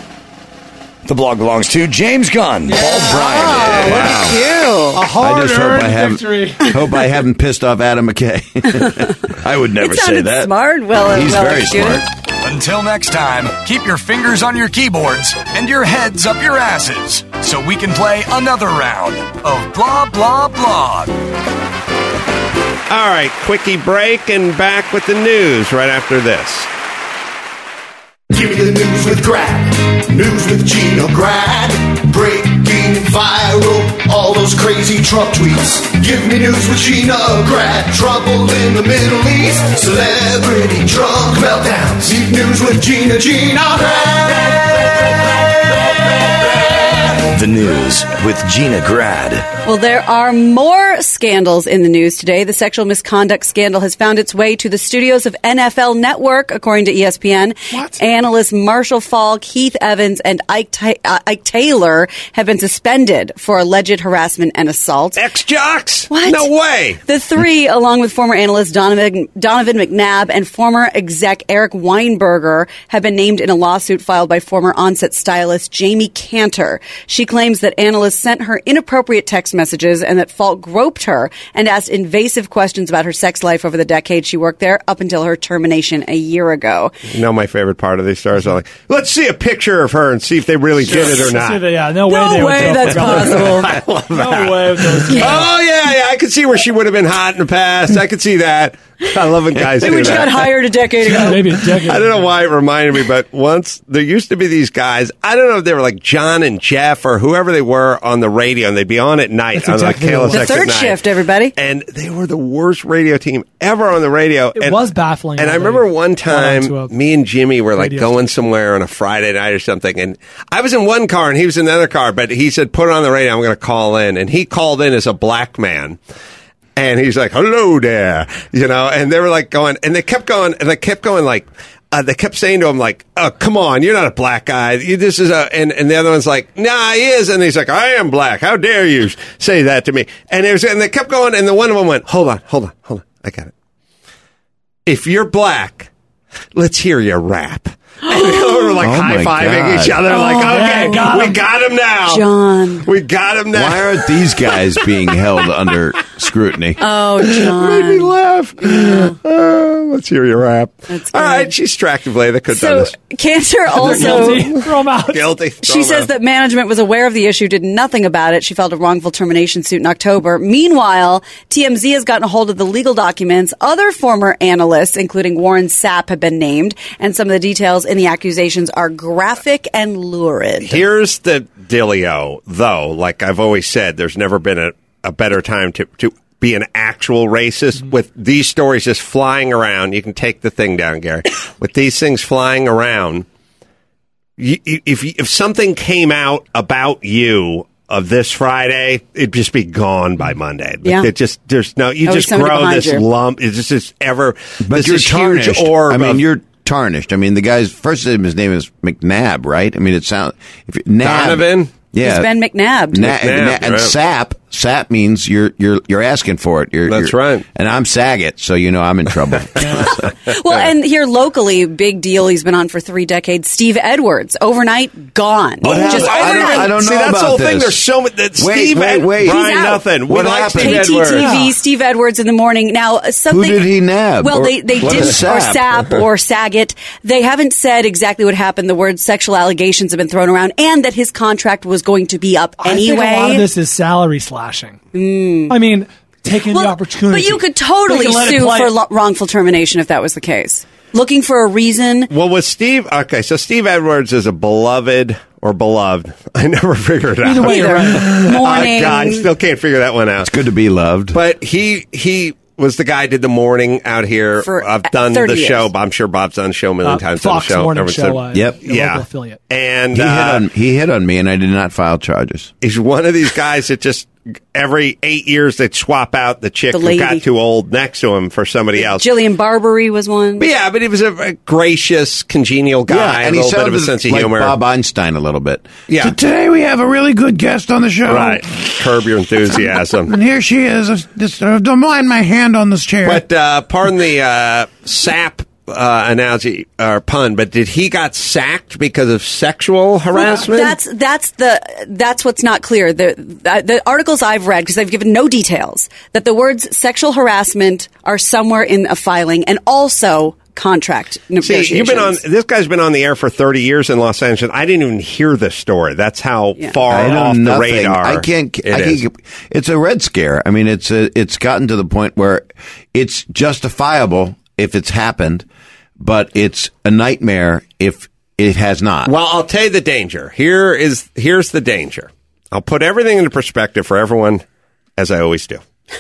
The blog belongs to James Gunn, Paul Bryan. Oh, look at you. A I just hope hard-earned I haven't victory. hope I haven't pissed off Adam McKay. I would never It say sounded that. smart. Well, He's well very executed. smart. Until next time, keep your fingers on your keyboards and your heads up your asses so we can play another round of Blah Blah Blah. All right, quickie break and back with the news right after this. Give me the news with Grad. News with Gina Grad. Breaking viral, all those crazy Trump tweets. Give me news with Gina Grad. Trouble in the Middle East. Celebrity drunk meltdowns. Deep news with Gina, Gina Grad. The news with Gina Grad. Well, there are more scandals in the news today. The sexual misconduct scandal has found its way to the studios of N F L Network, according to E S P N. What? Analysts Marshall Falk, Keith Evans, and Ike, Ta- uh, Ike Taylor have been suspended for alleged harassment and assault. Ex-jocks? What? No way. The three, along with former analyst Donovan, Donovan McNabb and former exec Eric Weinberger, have been named in a lawsuit filed by former on-set stylist Jamie Cantor. She claims that analysts sent her inappropriate text messages and that Falk groped her and asked invasive questions about her sex life over the decade she worked there up until her termination a year ago. You know my favorite part of these stories are like, let's see a picture of her and see if they really did it or not. Yeah, no way. No they would way go that's for- possible. I love No that. way. Those Oh, yeah, yeah. I could see where she would have been hot in the past. I could see that. I love when guys Maybe do when she that. got hired a decade ago. Maybe a decade. I don't know why it reminded me, but once there used to be these guys. I don't know if they were like John and Jeff or whoever they were on the radio, and they'd be on at night That's on exactly like K L S what it X The at third night. shift, everybody. And they were the worst radio team ever on the radio. It and, was baffling. And I how they remember one got onto time, a me and Jimmy were like radio going somewhere on a Friday night or something, and I was in one car and he was in the other car, but he said, put it on the radio, I'm going to call in. And he called in as a black man. And he's like, hello there, you know, and they were like going, and they kept going, and they kept going like, uh, they kept saying to him like, oh, come on, you're not a black guy. You, this is a, and, and the other one's like, nah, he is. And he's like, I am black. How dare you say that to me? And it was, and they kept going, and the one of them went, hold on, hold on, hold on. I got it. If you're black, let's hear your rap. And We're like Oh, my high-fiving God. each other, Oh, like, yeah, okay, got we him. got him now. John. We got him now. Why aren't these guys being held under scrutiny? Oh, Made me John. laugh. Uh, let's hear your rap. That's All good. right, she's tractably. They could have So, done this. Cantor also. Guilty. Throw 'em out. Guilty. Throw She 'em says out. that management was aware of the issue, did nothing about it. She filed a wrongful termination suit in October. Meanwhile, T M Z has gotten a hold of the legal documents. Other former analysts, including Warren Sapp, have been named, and some of the details in the accusations are graphic and lurid. Here's the dealio, though. Like I've always said, there's never been a, a better time to, to be an actual racist. With these stories just flying around, you can take the thing down, Gary. With these things flying around, you, if if something came out about you of this Friday, it'd just be gone by Monday. Yeah. It just there's no you Always just somebody grow behind this you. lump. It's just this ever But this you're is tarnished. huge orb. I mean, of- you're tarnished. I mean, the guy's first name, his name is McNabb, right? I mean, it sounds if you- Nab, Donovan? Yeah, He's been McNabbed. Na- McNabb, na- and right. sap, sap means you're you're you're asking for it. You're, That's you're- right. And I'm Saget, so you know I'm in trouble. Well, and here locally, big deal. He's been on for three decades. Steve Edwards, overnight gone. What Just happened? I don't- overnight. I don't See, know that's about the whole this. thing. There's so many. That Wait, Steve wait, Ed- wait. Brian, He's out. nothing. We What like happened? Steve K T Edwards. T V, Steve Edwards in the morning. Now, something. Who did he nab? Well, Or they, they what didn't, is or Sap? Sap or Saget. They haven't said exactly what happened. The word sexual allegations have been thrown around, and that his contract was going to be up I anyway. think a lot of this is salary slashing. I mean, taking Well, the opportunity. But you could They totally can let it sue play. for lo- wrongful termination if that was the case. Looking for a reason. Well, with Steve, okay, so Steve Edwards is a beloved or beloved. I never figured it Either out. way, you're right. Morning. Uh, God, I still can't figure that one out. It's good to be loved. But he he was the guy who did the morning out here. For I've done thirty the years. show. I'm sure Bob's done the show a million Uh, times. Fox on the show. Morning Everyone's Show. done- Uh, Yep. your Yeah. local affiliate. And he uh, hit on he hit on me, and I did not file charges. he's one of these guys that just every eight years they'd swap out the chick The who lady. got too old next to him for somebody else. Jillian Barbary was one. But yeah, but he was a, a gracious, congenial guy, and a he little bit of a sounded sense of like humor. Bob Einstein a little bit. Yeah. So today we have a really good guest on the show. Right. Curb your enthusiasm. And here she is. Just, uh, don't mind my hand on this chair. But uh, pardon the uh, sap uh, analogy or pun, but did he got sacked because of sexual harassment? That's that's the that's what's not clear. The the, the articles I've read, because they've given no details, that the words sexual harassment are somewhere in a filing, and also contract negotiations. See, you've been on. This guy's been on the air for thirty years in Los Angeles. I didn't even hear this story. That's how Yeah. far I know off the nothing. radar. I can't. it I is. can't. It's a red scare. I mean, it's a, it's gotten to the point where it's justifiable if it's happened, but it's a nightmare if it has not. Well, I'll tell you the danger. Here is here's the danger. I'll put everything into perspective for everyone, as I always do.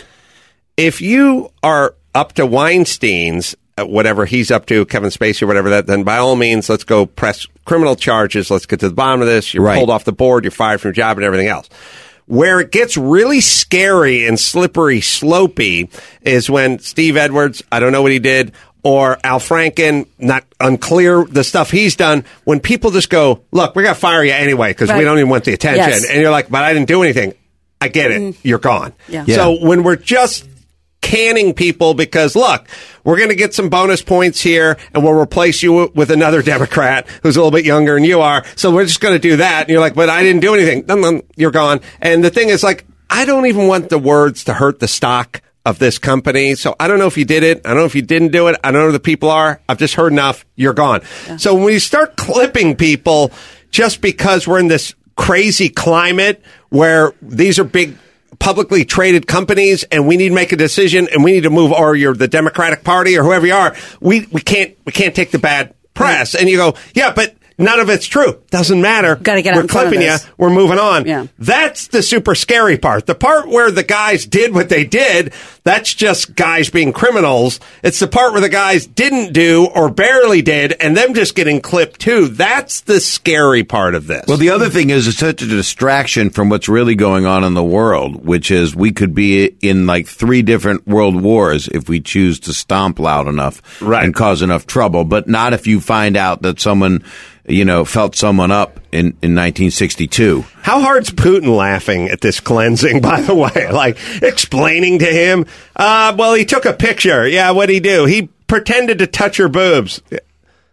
If you are up to Weinstein's, uh, whatever he's up to, Kevin Spacey or whatever that, then by all means, let's go press criminal charges. Let's get to the bottom of this. You're Right. pulled off the board. You're fired from your job and everything else. Where it gets really scary and slippery slopey is when Steve Edwards, I don't know what he did, or Al Franken, not unclear the stuff he's done, when people just go, look, we're going to fire you anyway because we Right. don't even want the attention. Yes. And you're like, but I didn't do anything. I get it. You're gone. Yeah. Yeah. So when we're just canning people because, look, we're going to get some bonus points here and we'll replace you with another Democrat who's a little bit younger than you are. So we're just going to do that. And you're like, but I didn't do anything. No, no, you're gone. And the thing is, like, I don't even want the words to hurt the stock of this company. So I don't know if you did it. I don't know if you didn't do it. I don't know who the people are. I've just heard enough. You're gone. So when you start clipping people just because we're in this crazy climate where these are big publicly traded companies and we need to make a decision and we need to move, or you're the Democratic Party or whoever you are, we, we can't, we can't take the bad press. And you go, yeah, but none of it's true. Doesn't matter. Gotta get out We're in front of clipping you. this. We're moving on. Yeah. That's the super scary part. The part where the guys did what they did, that's just guys being criminals. It's the part where the guys didn't do or barely did and them just getting clipped too. That's the scary part of this. Well, the other thing is it's such a distraction from what's really going on in the world, which is we could be in like three different world wars if we choose to stomp loud enough Right. and cause enough trouble, but not if you find out that someone, you know, felt someone up in, in nineteen sixty-two. How hard's Putin laughing at this cleansing, by the way? Like, explaining to him, uh, well, he took a picture. Yeah, what'd he do? He pretended to touch her boobs.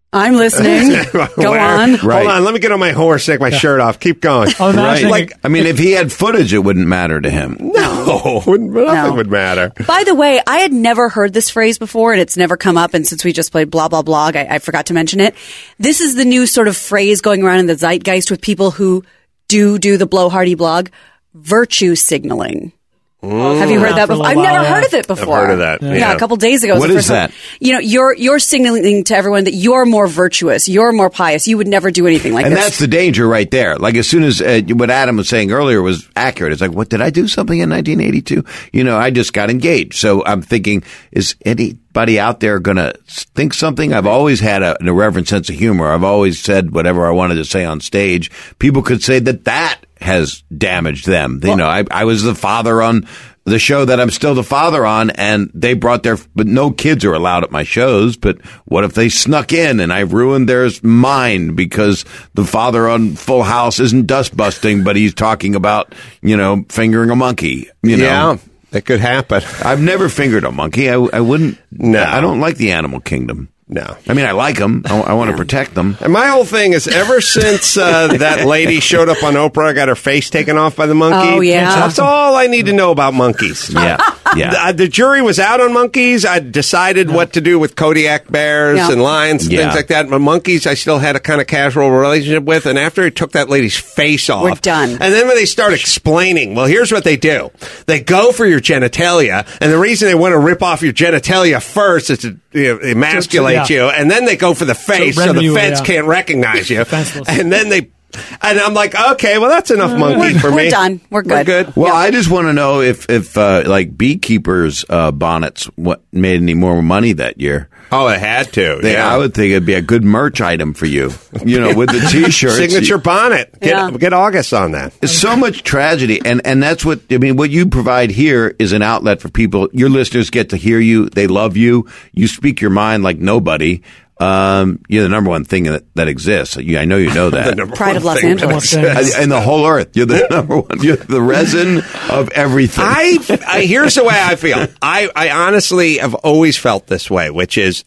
I'm listening. Go on. Right. Hold on. Let me get on my horse, take my shirt off. Keep going. I'm Right. imagining- Like, I mean, if he had footage, it wouldn't matter to him. No, nothing No. would matter. By the way, I had never heard this phrase before, and it's never come up. And since we just played blah, blah, blog, I, I forgot to mention it. This is the new sort of phrase going around in the zeitgeist with people who do do the blowhardy blog, virtue signaling. Have you heard Yeah, that for a before? I've little never while, heard yeah. of it before. I've heard of that, Yeah, yeah. a couple days ago. was What the is first time. that? You know, you're you're signaling to everyone that you're more virtuous, you're more pious. You would never do anything like And this. that's the danger right there. Like as soon as uh, what Adam was saying earlier was accurate. It's like, what, did I do something in nineteen eighty-two? You know, I just got engaged. So I'm thinking, is anybody out there going to think something? I've always had a, an irreverent sense of humor. I've always said whatever I wanted to say on stage. People could say that that has damaged them. You know, I, I was the father on the show that I'm still the father on, and they brought their, but no kids are allowed at my shows. But what if they snuck in and I ruined their mind because the father on Full House isn't dust busting, but he's talking about, you know, fingering a monkey, you know? Yeah, that could happen. I've never fingered a monkey. I, I wouldn't, No. I don't like the animal kingdom. No. I mean, I like them. I, I want to protect them. And my whole thing is ever since uh, that lady showed up on Oprah, got her face taken off by the monkey. Oh, yeah. That's all I need to know about monkeys. Yeah, yeah. The, the jury was out on monkeys. I decided what to do with Kodiak bears Yeah. and lions and Yeah. things like that. But monkeys, I still had a kind of casual relationship with. And after he took that lady's face off, We're done. And then when they start explaining, well, here's what they do: they go for your genitalia, and the reason they want to rip off your genitalia first is to you know, emasculate So- yeah. you, and then they go for the face, so, render the you, fence yeah. can't recognize you, Defenseless. and then they. And I'm like, okay, well, that's enough monkey we're, for me. we're done. We're good. We're good. Well, I just want to know if, if uh, like beekeepers' uh, bonnets what made any more money that year. Oh, it had to. They, yeah. I would think it'd be a good merch item for you. You know, with the T-shirts, Signature bonnet. Get, Yeah. get August on that. It's so much tragedy, and and that's what I mean. What you provide here is an outlet for people. Your listeners get to hear you. They love you. You speak your mind like nobody. Um, you're the number one thing that, that exists. You, I know you know that. Pride of Los thing that Angeles. exists. And the whole earth. You're the number one. You're the resin of everything. I, I here's the way I feel. I, I honestly have always felt this way, which is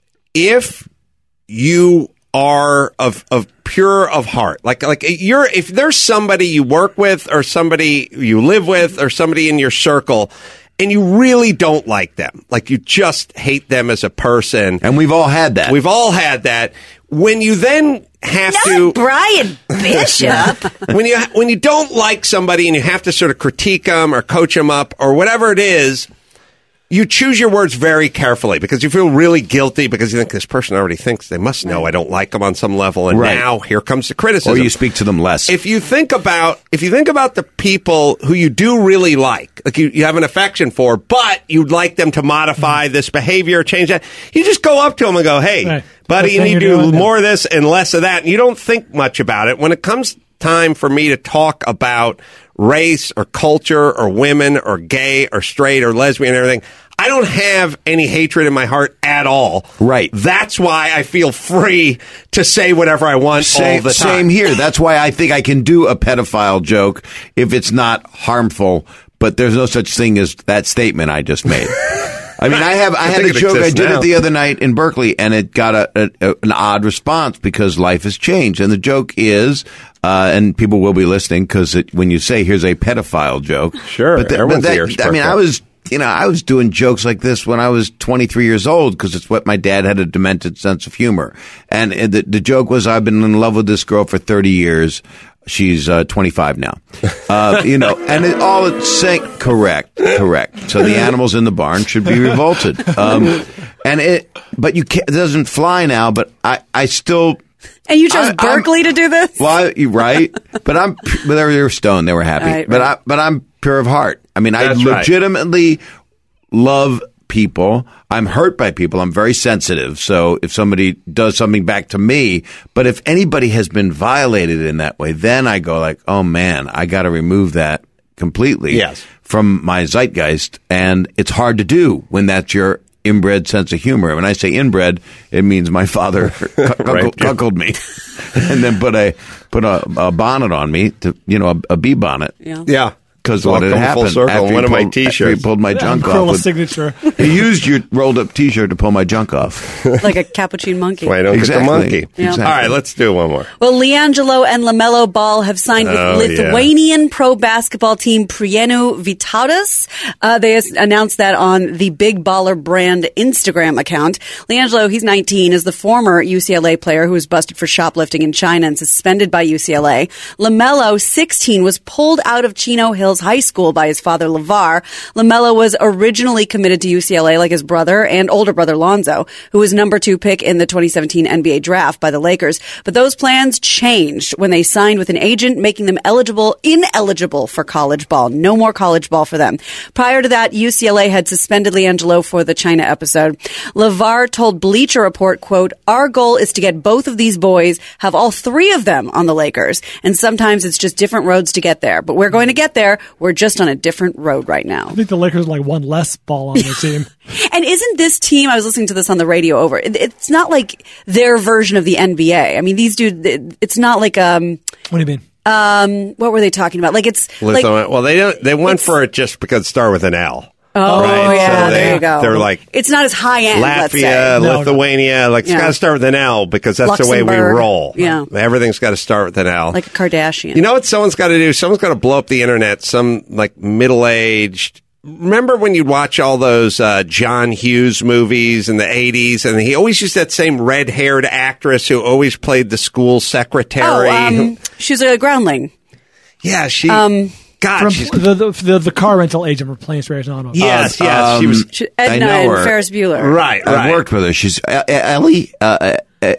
if you are of of pure of heart, like like you're if there's somebody you work with or somebody you live with or somebody in your circle, and you really don't like them, like you just hate them as a person, and we've all had that. We've all had that. When you then have Not to Brian Bishop. when you when you don't like somebody and you have to sort of critique them or coach them up or whatever it is, you choose your words very carefully because you feel really guilty because you think this person already thinks they must know I don't like them on some level, and Right. now here comes the criticism. Or you speak to them less. If you think about if you think about the people who you do really like, like you, you have an affection for, but you'd like them to modify this behavior, change that, you just go up to them and go, "Hey, Right. buddy, Good you thing need to you're do doing that." more of this and less of that." And you don't think much about it. When it comes time for me to talk about race or culture or women or gay or straight or lesbian and everything, I don't have any hatred in my heart at all. Right. That's why I feel free to say whatever I want Same, all the time. same here. That's why I think I can do a pedophile joke if it's not harmful, but there's no such thing as that statement I just made. I mean, I have I I had think a it joke I exists did now. it the other night in Berkeley, and it got a, a, a an odd response because life has changed. And the joke is, uh, and people will be listening because when you say here's a pedophile joke, Sure, But, th- everyone's but that, ears I mean, perk I up. was. You know, I was doing jokes like this when I was twenty-three years old because it's what my dad had, a demented sense of humor. And uh, the, the joke was, I've been in love with this girl for thirty years. She's uh, twenty-five now. Uh, you know, and it, all it's saying, correct, correct. So the animals in the barn should be revolted. Um, and it, but you can't, it doesn't fly now, but I, I still. And you chose I- I'm- Berkeley to do this? Well, you're right, but I'm. But they were stoned. They were happy. Right, but right. I. But I'm pure of heart. I mean, I That's right. legitimately love people. I'm hurt by people. I'm very sensitive. So if somebody does something back to me, but if anybody has been violated in that way, then I go like, oh man, I got to remove that completely Yes. from my zeitgeist. And it's hard to do when that's your inbred sense of humor. When I say inbred, it means my father cuckold, Right. cuckolded me and then put a put a, a bonnet on me to, you know, a, a bee bonnet. Yeah. Yeah. Because Walk what had the full happened circle after on he one of my pulled- after T-shirts. he pulled my junk Curl off. a with- signature. He used your rolled up T-shirt to pull my junk off. Like a cappuccino monkey. Why don't Exactly. get the monkey? Yeah. All right, let's do one more. Well, LiAngelo and LaMelo Ball have signed with Oh, Lithuanian pro basketball team Prienų Vytautas. Uh, they has announced that on the Big Baller brand Instagram account. LiAngelo, he's nineteen, is the former U C L A player who was busted for shoplifting in China and suspended by U C L A. LaMelo, sixteen, was pulled out of Chino Hills High School by his father, LeVar. LaMelo was originally committed to U C L A like his brother and older brother Lonzo, who was number two pick in the twenty seventeen N B A draft by the Lakers. But those plans changed when they signed with an agent, making them eligible, ineligible for college ball. No more college ball for them. Prior to that, U C L A had suspended LiAngelo for the China episode. LeVar told Bleacher Report, quote, "Our goal is to get both of these boys, have all three of them on the Lakers. And sometimes it's just different roads to get there. But we're going to get there. We're just on a different road right now." I think the Lakers like one less ball on their team. And isn't this team, I was listening to this on the radio over, it- it's not like their version of the N B A. I mean, these dudes, it- it's not like, um, What do you mean? um, what were they talking about? Like it's like, Lithuania- well, they don't. They went for it just because it started with an L. oh, right? yeah, So there they- you go. They're like it's not as high end, let's say. Latvia, No, no. Lithuania. Like it's Yeah. got to start with an L because that's the way we Luxembourg. roll. Yeah. Everything's got to start with an L. Like a Kardashian. You know what someone's got to do? Someone's got to blow up the internet. Some like middle-aged. Remember when you'd watch all those uh, John Hughes movies in the eighties, and he always used that same red-haired actress who always played the school secretary. Oh, um, she's a groundling. yeah, she. Um, God, From she's. the, the, the, the car rental agent for Planes, Trains, and Automobiles. Yes, yes, she was. she, I Edna know and her. Ferris Bueller. Right, I've right. worked with her. She's uh, uh, Ellie. Uh, uh, uh,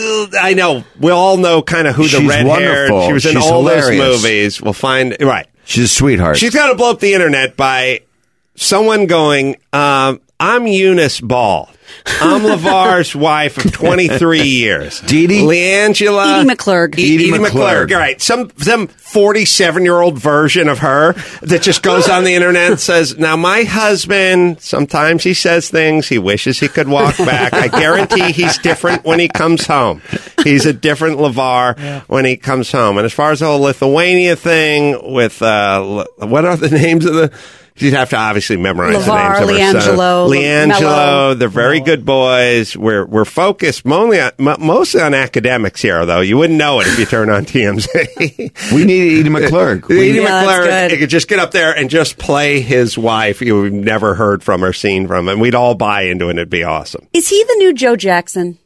I know. We all know kind of who the She's red-haired. wonderful. She was in She's all those hilarious. movies. We'll find right. she's a sweetheart. She's got to blow up the internet by someone going, um, "I'm Eunice Ball. I'm LeVar's wife of twenty-three years. Dee Dee? LiAngela. Edie McClurg. E- Edie Edie McClurg. McClurg. All right. Some some forty-seven-year-old version of her that just goes on the internet and says, "Now, my husband, sometimes he says things he wishes he could walk back. I guarantee he's different when he comes home. He's a different LeVar Yeah. when he comes home." And as far as the whole Lithuania thing with, uh, what are the names of the... You'd have to obviously memorize LeVar, the names of her sons. LiAngelo, LiAngelo, Mello. they're very good boys. We're we're focused mostly on, mo- mostly on academics here, though. You wouldn't know it if you turn on T M Z. we need Edie McClurg. Edie Yeah, that's McClurg, good. he could just get up there and just play his wife. You've never heard from or seen from, and we'd all buy into it. And it'd be awesome. Is he the new Joe Jackson?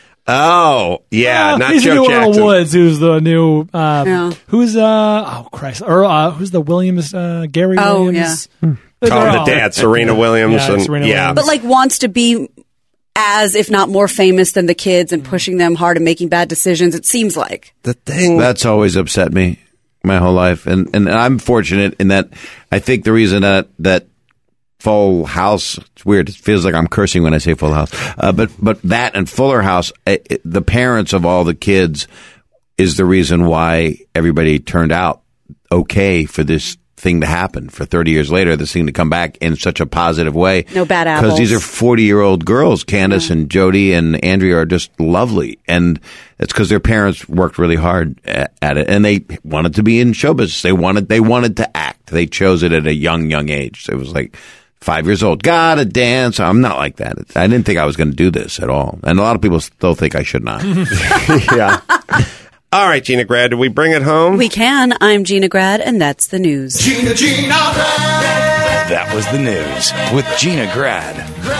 Oh, yeah, Uh, not he's the Joe new Jackson. Earl Woods, who's the new. Uh, Yeah. Who's uh? Oh Christ! Or uh, who's the Williams? Uh, Gary Oh, Williams. Oh, They're the all- dad, Serena Williams, Yeah, and Serena yeah, Williams. But like wants to be as, if not more famous than the kids and pushing them hard and making bad decisions, it seems like. the thing. That's always upset me my whole life, and and I'm fortunate in that I think the reason that that Full House, it's weird. It feels like I'm cursing when I say Full House, uh, but but that and Fuller House, it, it, the parents of all the kids is the reason why everybody turned out okay for this thing to happen. For thirty years later, this thing to come back in such a positive way. No bad Because apples. these are forty-year-old girls. Candace Yeah. and Jody and Andrea are just lovely. And it's because their parents worked really hard at, at it. And they wanted to be in show business. They wanted, they wanted to act. They chose it at a young, young age. So it was like five years old. Gotta dance. I'm not like that. I didn't think I was going to do this at all. And a lot of people still think I should not. yeah. All right, Gina Grad, do we bring it home? We can. I'm Gina Grad, and that's the news. Gina, Gina Grad. That was the news with Gina Grad.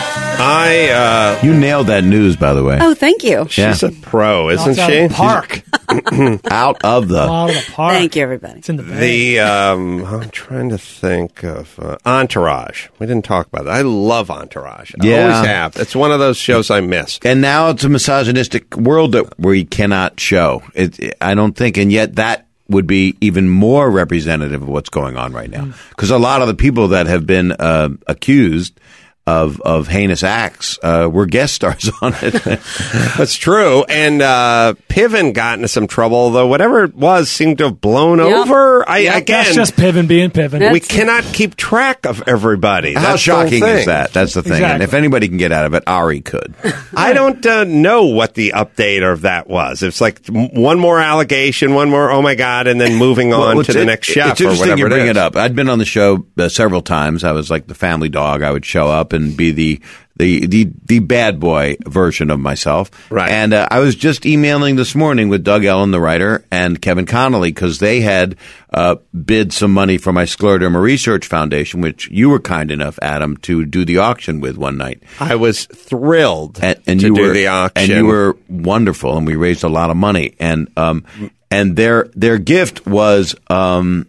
I, uh... You nailed that news, by the way. Oh, thank you. She's a pro, isn't Knocked out she? of the park. Out of the... Out of the park. Thank you, everybody. It's in the bag. The um, I'm trying to think of uh, Entourage. We didn't talk about that. I love Entourage. I Yeah. always have. It's one of those shows I miss. And now it's a misogynistic world that where you cannot show. It, it- I don't think, and yet that would be even more representative of what's going on right now. Because a lot of the people that have been uh, accused of of heinous acts uh, were guest stars on it. That's true. And uh, Piven got into some trouble, though whatever it was seemed to have blown Yep. over. I, Yep. Again, That's just Piven being Piven. we cannot keep track of everybody. How That's the whole shocking thing. is that? That's the thing. And Exactly. if anybody can get out of it, Ari could. I don't uh, know what the update of that was. It's like m- one more allegation, one more, oh my God, and then moving on Well, to it's- the next chef It's or interesting whatever you bring it it, is. up. I'd been on the show uh, several times. I was like the family dog. I would show up and be the the the, the bad boy version of myself. Right. And uh, I was just emailing this morning with Doug Ellen, the writer, and Kevin Connolly because they had uh, bid some money for my Scleroderma Research Foundation, which you were kind enough, Adam, to do the auction with one night. I was thrilled and, and to you do were, the auction. and you were wonderful, and we raised a lot of money. And um, and their their gift was um,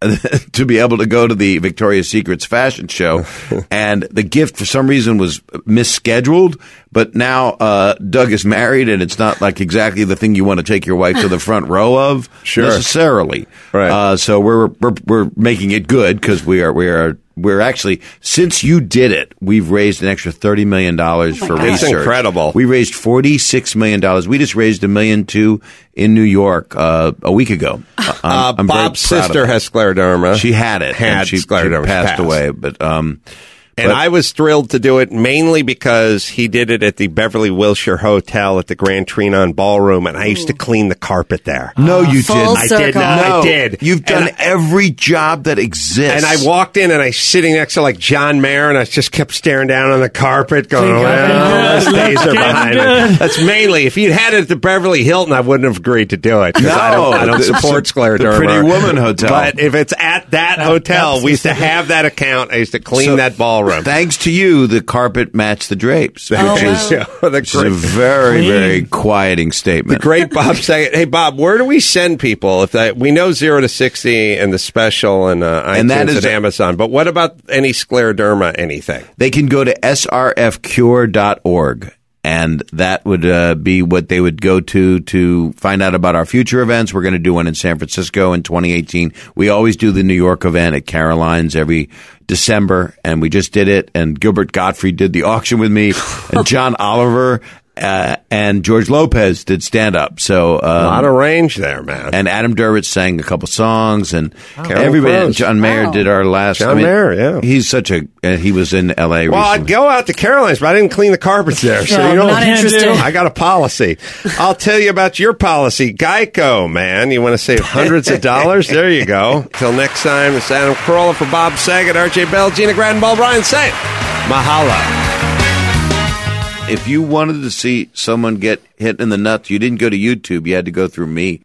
to be able to go to the Victoria's Secret's fashion show, and the gift for some reason was misscheduled. But now uh, Doug is married, and it's not like exactly the thing you want to take your wife to the front row of Sure. necessarily. Right. Uh, so we're, we're we're making it good because we are we are. We're actually, since you did it, we've raised an extra thirty million dollars for God. research. It's incredible. We raised forty-six million dollars. We just raised a million two in New York uh, a week ago. I'm, Uh, I'm very Bob's proud of sister that. has scleroderma. She had it. Had and she, she scleroderma. passed, Passed. away. But um, And but- I was thrilled to do it mainly because he did it at the Beverly Wilshire Hotel at the Grand Trinon Ballroom, and I used to clean the carpet there. No, you Full didn't. I did not. No, I did. You've done And I- every job that exists. And I walked in, and I was sitting next to like John Mayer, and I just kept staring down on the carpet, going, Think "Well, of it. those days are Getting behind good. me." That's mainly if you'd had it at the Beverly Hilton, I wouldn't have agreed to do it because I don't, I don't the- support the scleroderma. Pretty Woman Hotel. But if it's at that hotel, we used to have that account. I used to clean So, that ballroom. Thanks to you, the carpet matched the drapes, which Oh, is, wow. The which is a great- very, Clean. very quieting statement. The great Bob Saget. Hey, Bob, where do we send people? If that, we know zero to sixty and the special and uh, iTunes And that is and Amazon, but what about any scleroderma? Anything? They can go to S R F cure dot org, and that would uh, be what they would go to to find out about our future events. We're going to do one in San Francisco in twenty eighteen. We always do the New York event at Caroline's every December, and we just did it, and Gilbert Gottfried did the auction with me, and John Oliver uh, and George Lopez did stand-up. So um, A lot of range there, man. And Adam Duritz sang a couple songs, and Carol everybody. Crows. John Mayer Wow. did our last. John I mean, Mayer, yeah. he's such a. Uh, he was in L A. Well, recently. I'd go out to Caroline's, but I didn't clean the carpets there. So, No, you know, not interested. I got a policy. I'll tell you about your policy. Geico, man. You want to save hundreds of dollars? There you go. Till next time, it's Adam Carolla for Bob Saget, R J Bell, Gina Gradenball, Brian Saint. Mahalo. If you wanted to see someone get hit in the nuts, you didn't go to YouTube. You had to go through me.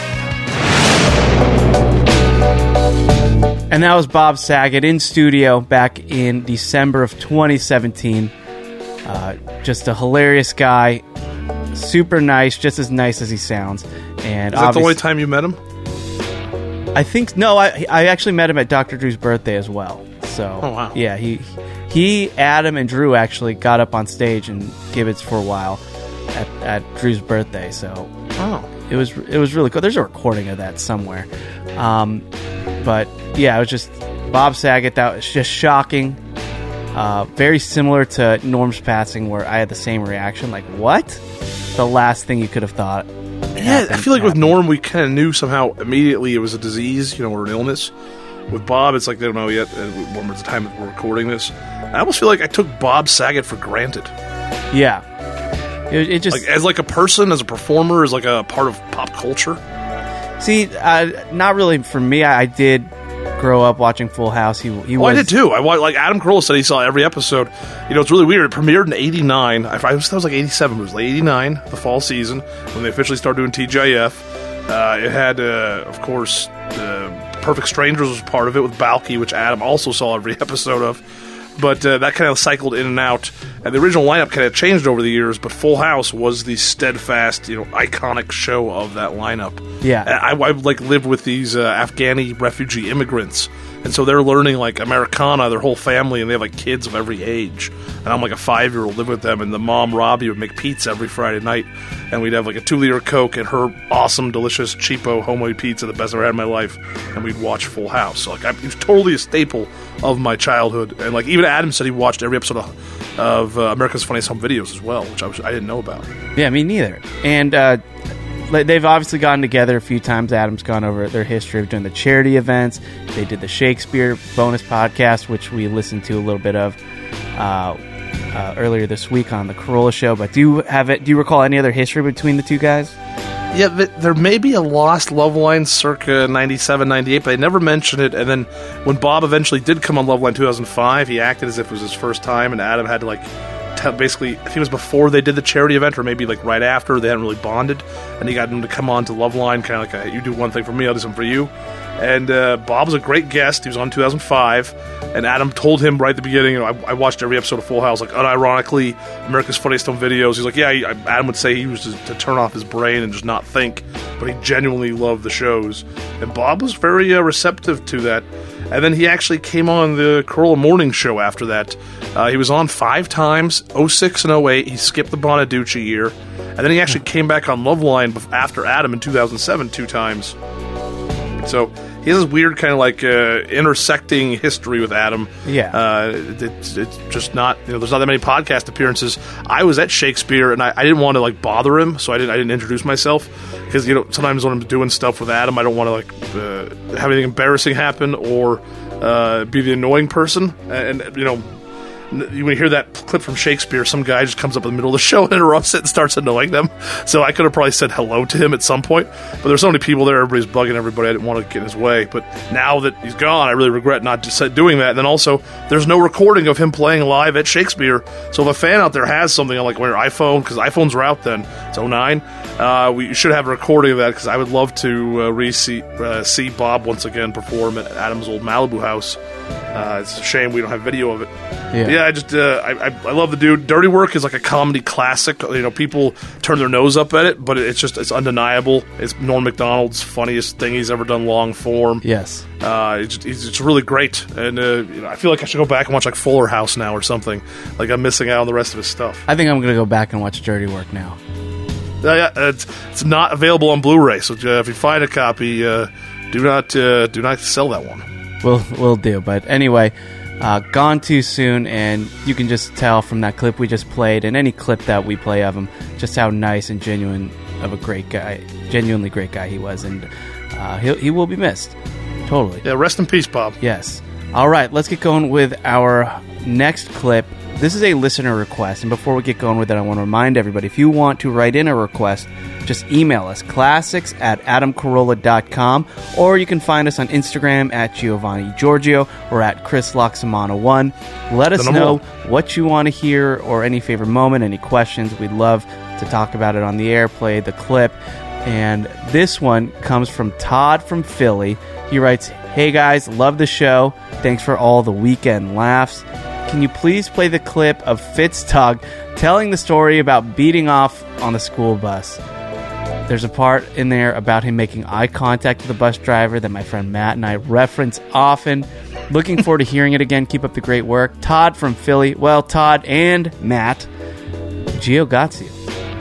And that was Bob Saget in studio back in December of twenty seventeen. Uh, just a hilarious guy, super nice, just as nice as he sounds. And Is that the only obvious- time you met him? I think no. I I actually met him at Doctor Drew's birthday as well. So Oh, wow. yeah, he he Adam and Drew actually got up on stage and Gibbets for a while at, at Drew's birthday. So Oh. it was it was really cool. There's a recording of that somewhere. Um, but yeah, it was just Bob Saget. That was just shocking. Uh, very similar to Norm's passing, where I had the same reaction. Like, what? The last thing you could have thought. Yeah, I happened- feel like with happened. Norm, we kind of knew somehow immediately it was a disease, you know, or an illness. With Bob, it's like they don't know yet. And when we're at the time that we're recording this, I almost feel like I took Bob Saget for granted. Yeah, it, it just Like as like a person, as a performer, as like a part of pop culture. see, uh, not really for me. I, I did grow up watching Full House. He he Well, was I did too. I wa- like Adam Carolla said he saw every episode. You know, it's really weird. It premiered in eighty-nine. I, I was, that was like eighty-seven. It was like eighty-nine, the fall season, when they officially started doing T J F. Uh, it had, uh, of course, uh, Perfect Strangers was part of it with Balky, which Adam also saw every episode of. But uh, that kind of cycled in and out. And the original lineup kind of changed over the years, but Full House was the steadfast, you know, iconic show of that lineup. Yeah. I, I like lived with these uh, Afghani refugee immigrants And so they're learning, like, Americana, their whole family, and they have, like, kids of every age. And I'm, like, a five-year-old, live with them, and the mom, Robbie, would make pizza every Friday night. And we'd have, like, a two-liter Coke and her awesome, delicious, cheapo, homemade pizza, the best I've ever had in my life. And we'd watch Full House. So, like, I, it was totally a staple of my childhood. And, like, even Adam said he watched every episode of, of uh, America's Funniest Home Videos as well, which I, was, I didn't know about. Yeah, me neither. And, uh... they've obviously gotten together a few times. Adam's gone over their history of doing the charity events. They did the Shakespeare bonus podcast, which we listened to a little bit of uh, uh, earlier this week on the Carolla Show. But do you have it? Do you recall any other history between the two guys? Yeah, there may be a lost Loveline circa ninety-seven, ninety-eight, but they never mentioned it. And then when Bob eventually did come on Loveline two thousand five, he acted as if it was his first time, and Adam had to, like, basically, I think it was before they did the charity event, or maybe like right after, they hadn't really bonded, and he got him to come on to Loveline, kind of like a, you do one thing for me, I'll do something for you. And uh, Bob was a great guest. He was on two thousand five, and Adam told him right at the beginning, you know, I, I watched every episode of Full House, like, unironically, America's Funniest Home Videos. He's like, yeah, he, Adam would say he used to, to turn off his brain and just not think, but he genuinely loved the shows. And Bob was very uh, receptive to that. And then he actually came on the Carolla Morning Show after that. Uh, he was on five times, oh six and oh eight. He skipped the Bonaducci year. And then he actually came back on Loveline after Adam in two thousand seven two times. So he has this weird kind of like uh, intersecting history with Adam. Yeah. Uh, it's, it's just not, you know, there's not that many podcast appearances. I was at Shakespeare, and I, I didn't want to, like, bother him, so I didn't I didn't introduce myself. Because, you know, sometimes when I'm doing stuff with Adam, I don't want to, like, uh, have anything embarrassing happen or uh, be the annoying person. And, and, you know, when you hear that clip from Shakespeare, some guy just comes up in the middle of the show and interrupts it and starts annoying them. So I could have probably said hello to him at some point. But there's so many people there, everybody's bugging everybody. I didn't want to get in his way. But now that he's gone, I really regret not just doing that. And then also, there's no recording of him playing live at Shakespeare. So if a fan out there has something on, like, on your iPhone, because iPhones were out then, it's oh nine, uh, we should have a recording of that, because I would love to uh, re-see uh, see Bob once again perform at Adam's old Malibu house. Uh, it's a shame we don't have video of it. Yeah, yeah I just uh, I, I I love the dude. Dirty Work is like a comedy classic. You know, people turn their nose up at it, but it's just it's undeniable. It's Norm Macdonald's funniest thing he's ever done, long form. Yes, uh, it's it's, it's really great, and uh, you know, I feel like I should go back and watch like Fuller House now or something. Like, I'm missing out on the rest of his stuff. I think I'm gonna go back and watch Dirty Work now. Uh, yeah, it's it's not available on Blu-ray, so uh, if you find a copy, uh, do not uh, do not sell that one. We'll, we'll do. But anyway, uh, gone too soon, and you can just tell from that clip we just played and any clip that we play of him just how nice and genuine of a great guy, genuinely great guy he was, and uh, he'll, he will be missed. Totally. Yeah, rest in peace, Bob. Yes. All right, let's get going with our next clip. This is a listener request, and before we get going with it, I want to remind everybody, if you want to write in a request, just email us, classics at adam carolla dot com, or you can find us on Instagram at Giovanni Giorgio or at Chris Loxamana one. Let us know what you want to hear or any favorite moment, any questions. We'd love to talk about it on the air, play the clip. And this one comes from Todd from Philly. He writes, "Hey guys, love the show. Thanks for all the weekend laughs. Can you please play the clip of Fitz Tug telling the story about beating off on the school bus? There's a part in there about him making eye contact with the bus driver that my friend Matt and I reference often. Looking forward to hearing it again. Keep up the great work." Todd from Philly. Well, Todd and Matt, Gio got you.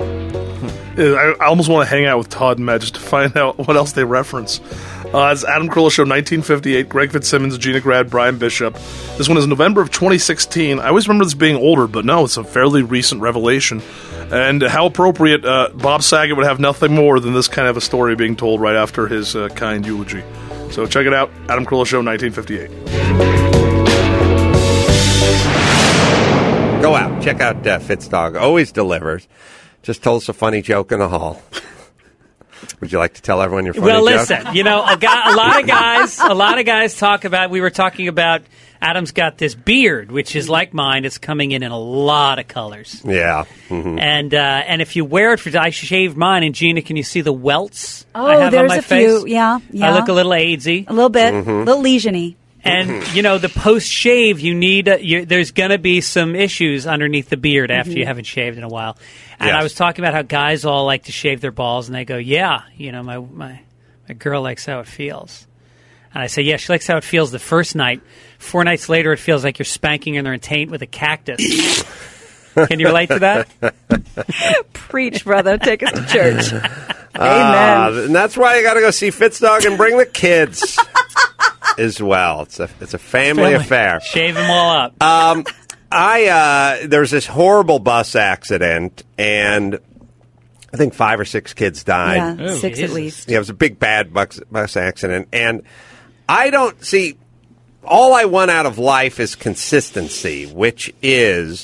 I, I almost want to hang out with Todd and Matt just to find out what else they reference. Uh, it's Adam Carolla Show, nineteen fifty-eight. Greg Fitzsimmons, Gina Grad, Brian Bishop. This one is November of twenty sixteen. I always remember this being older, but no, it's a fairly recent revelation. And how appropriate, uh, Bob Saget would have nothing more than this kind of a story being told right after his uh, kind eulogy. So check it out, Adam Carolla Show, nineteen fifty-eight. Go out. Check out uh, Fitzdog. Always delivers. Just told us a funny joke in the hall. Would you like to tell everyone your funny well, joke? Well, listen, you know, a, guy, a lot of guys, a lot of guys talk about. We were talking about Adam's got this beard, which is like mine. It's coming in in a lot of colors. Yeah, mm-hmm. and uh, and if you wear it for, I shaved mine. And Gina, can you see the welts oh, I have there's on my a face? few. Yeah, yeah. I look a little AIDSy, a little bit, mm-hmm. a little lesion-y. And, you know, the post-shave, you need, uh, you, there's going to be some issues underneath the beard after Mhm. you haven't shaved in a while. And Yes. I was talking about how guys all like to shave their balls, and they go, yeah, you know, my, my, my girl likes how it feels. And I say, yeah, she likes how it feels the first night. Four nights later, it feels like you're spanking her in taint with a cactus. Can you relate to that? Preach, brother. Take us to church. Uh, Amen. and that's why you got to go see Fitzdog and bring the kids as well. It's a it's a family, Family. affair. Shave them all up. Um, I uh, there was this horrible bus accident, and I think five or six kids died. Yeah, six at least. Yeah, it was a big bad bus, bus accident, and I don't see. All I want out of life is consistency, which is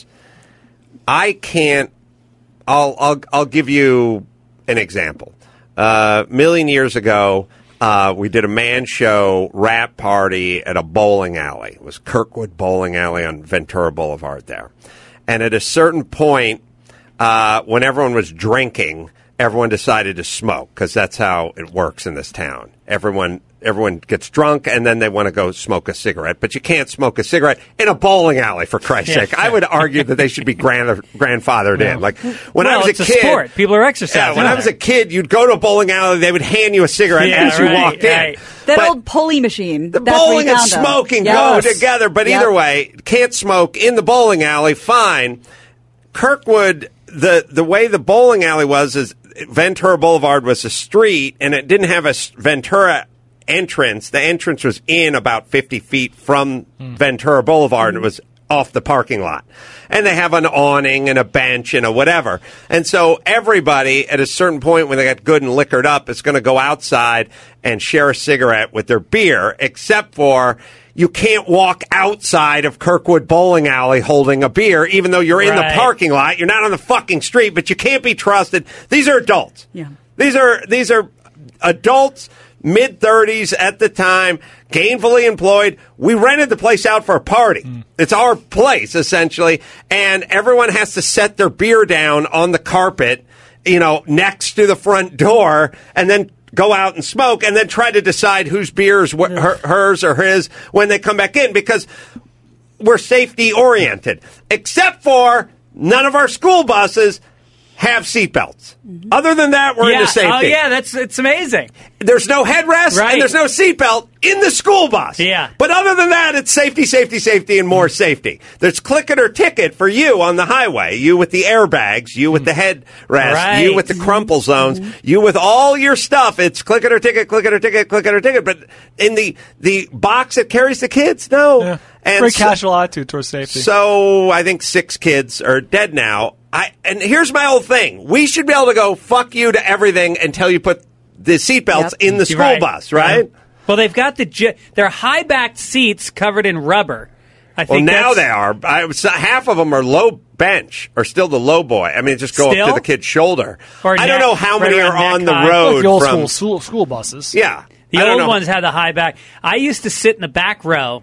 I can't. I'll I'll I'll give you an example. Uh, a million years ago, uh, we did a man show rap party at a bowling alley. It was Kirkwood Bowling Alley on Ventura Boulevard there. And at a certain point, uh, when everyone was drinking, everyone decided to smoke because that's how it works in this town. Everyone everyone gets drunk and then they want to go smoke a cigarette, but you can't smoke a cigarette in a bowling alley, for Christ's Yeah. sake. I would argue that they should be grand, grandfathered in. Like when I Well, was it's a a kid, sport. People are exercising Yeah, when I there. was a kid, you'd go to a bowling alley, they would hand you a cigarette Yeah, as you right, walked in. right. That But old pulley machine. the That's where bowling you and found them. smoking Yes. go together, but Yep. either way, can't smoke in the bowling alley, fine. Kirkwood, the the way the bowling alley was is Ventura Boulevard was a street, and it didn't have a s- Ventura entrance. The entrance was in about fifty feet from Ventura Boulevard, and it was off the parking lot. And they have an awning and a bench and a whatever. And so everybody at a certain point when they get good and liquored up is going to go outside and share a cigarette with their beer, except for you can't walk outside of Kirkwood Bowling Alley holding a beer, even though you're in Right. the parking lot. You're not on the fucking street, but you can't be trusted. These are adults. Yeah. These are these are adults, mid thirties at the time, gainfully employed. We rented the place out for a party. It's our place, essentially, and everyone has to set their beer down on the carpet, you know, next to the front door, and then go out and smoke, and then try to decide whose beer is wh- her, hers or his when they come back in, because we're safety oriented. Except for none of our school buses have seatbelts. Other than that, we're yeah. into safety. Oh, yeah, that's it's amazing. There's no headrest Right. and there's no seatbelt in the school bus. Yeah. But other than that, it's safety, safety, safety, and more safety. There's click it or ticket for you on the highway. You with the airbags, you with the headrest, Right. you with the crumple zones, you with all your stuff. It's click it or ticket, click it or ticket, click it or ticket. But in the, the box that carries the kids, no. Yeah. And Very so- casual attitude towards safety. so I think six kids are dead now. I and here's my whole thing. We should be able to go fuck you to everything until you put the seatbelts Yep. in the school Right. bus, right? Yeah. Well, they've got the j- they're high backed seats covered in rubber. I Well, think now that's- they are. I, was- half of them are low bench or still the low boy. I mean, just go Still? up to the kid's shoulder. Or I don't neck- know how right many around are on neck the high. road Like the old from. school, school school buses. Yeah, The I don't old know. ones had the high back. I used to sit in the back row.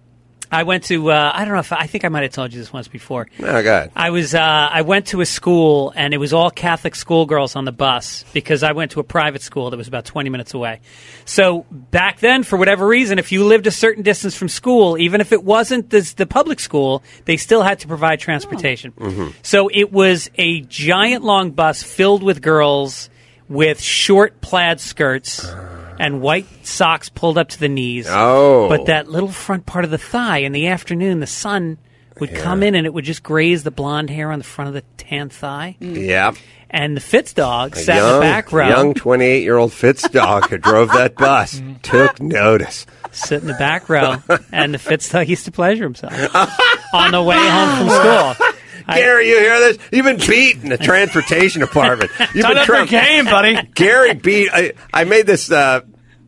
I went to uh, I don't know if I think I might have told you this once before. Oh, God. I was uh, I went to a school and it was all Catholic schoolgirls on the bus because I went to a private school that was about twenty minutes away. So back then, for whatever reason, if you lived a certain distance from school, even if it wasn't the, the public school, they still had to provide transportation. Mhm. So it was a giant long bus filled with girls with short plaid skirts and white socks pulled up to the knees. Oh. But that little front part of the thigh in the afternoon, the sun would come in and it would just graze the blonde hair on the front of the tan thigh. Yeah. And the Fitz dog A sat in the back row. young twenty-eight-year-old Fitz dog who drove that bus took notice. Sit in the back row, and the Fitz dog used to pleasure himself on the way home from school. Gary, you hear this? You've been beat in the transportation department. You've Turn been up your game, buddy. Gary beat. I, I made this. Uh,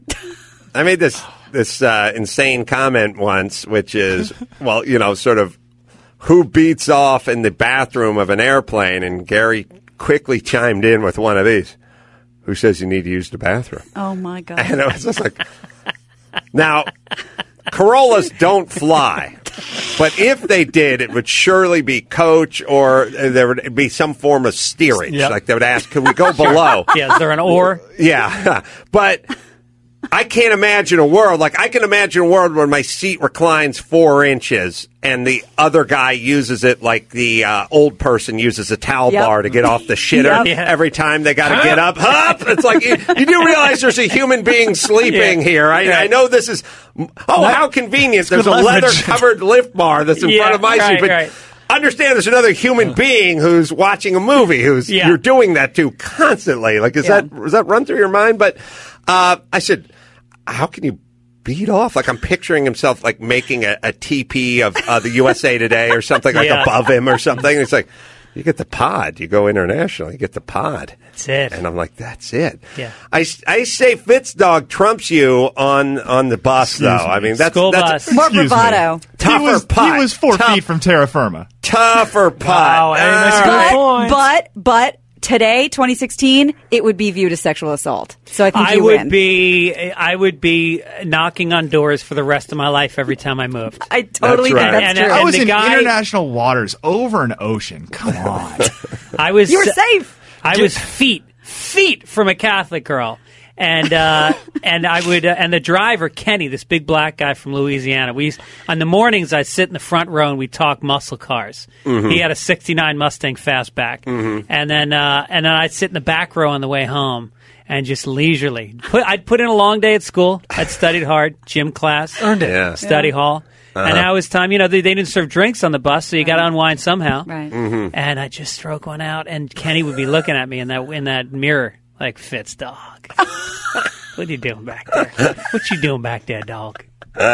I made this this uh, insane comment once, which is, well, you know, sort of who beats off in the bathroom of an airplane, and Gary quickly chimed in with one of these. Who says you need to use the bathroom? Oh, my God. And it was just like, now, Corollas don't fly. But if they did, it would surely be coach or uh, there would be some form of steerage. Yep. Like they would ask, can we go below? Yeah, is there an oar? Yeah. But I can't imagine a world, like, I can imagine a world where my seat reclines four inches and the other guy uses it like the uh, old person uses a towel Yep. bar to get off the shitter Yep. every time they got to get up. Up! It's like, you, you do realize there's a human being sleeping Yeah. here. I, Yeah. I know this is, oh, how convenient. There's a good leverage. leather-covered lift bar that's in Yeah, front of my right, seat. But right. understand there's another human being who's watching a movie who's Yeah. you're doing that to constantly. Like, is Yeah. that, does that run through your mind? But uh, I said, how can you beat off? Like, I'm picturing himself like making a, a T P of uh, the U S A Today or something, like Yeah. above him or something. It's like, you get the pod. You go international. You get the pod. That's it. And I'm like, that's it. Yeah. I, I say Fitzdog trumps you on on the bus, though. I mean, that's School that's bus. More Excuse me. bravado. tougher he was, putt. he was four Tough- feet from terra firma. tougher putt. Wow, hey, that's All good right. point. But, but, today, twenty sixteen, it would be viewed as sexual assault. So I think I you would win. be I would be knocking on doors for the rest of my life every time I moved. I totally That's think right. that's And- true. and- I was the in guy- international waters over an ocean. Come on. I was You were safe. I was feet feet from a Catholic girl. And uh, and I would uh, and the driver Kenny, this big black guy from Louisiana. We used, on the mornings I'd sit in the front row and we'd talk muscle cars. Mm-hmm. He had a sixty-nine Mustang Fastback, and then uh, and then I'd sit in the back row on the way home and just leisurely. Put, I'd put in a long day at school. I'd studied hard, gym class, Earned it. Yeah. study hall. And now it was time, you know, they, they didn't serve drinks on the bus, so you got to unwind somehow. Right. And I'd just stroke one out, and Kenny would be looking at me in that in that mirror like, Fitz, dog. What are you doing back there? What you doing back there, dog?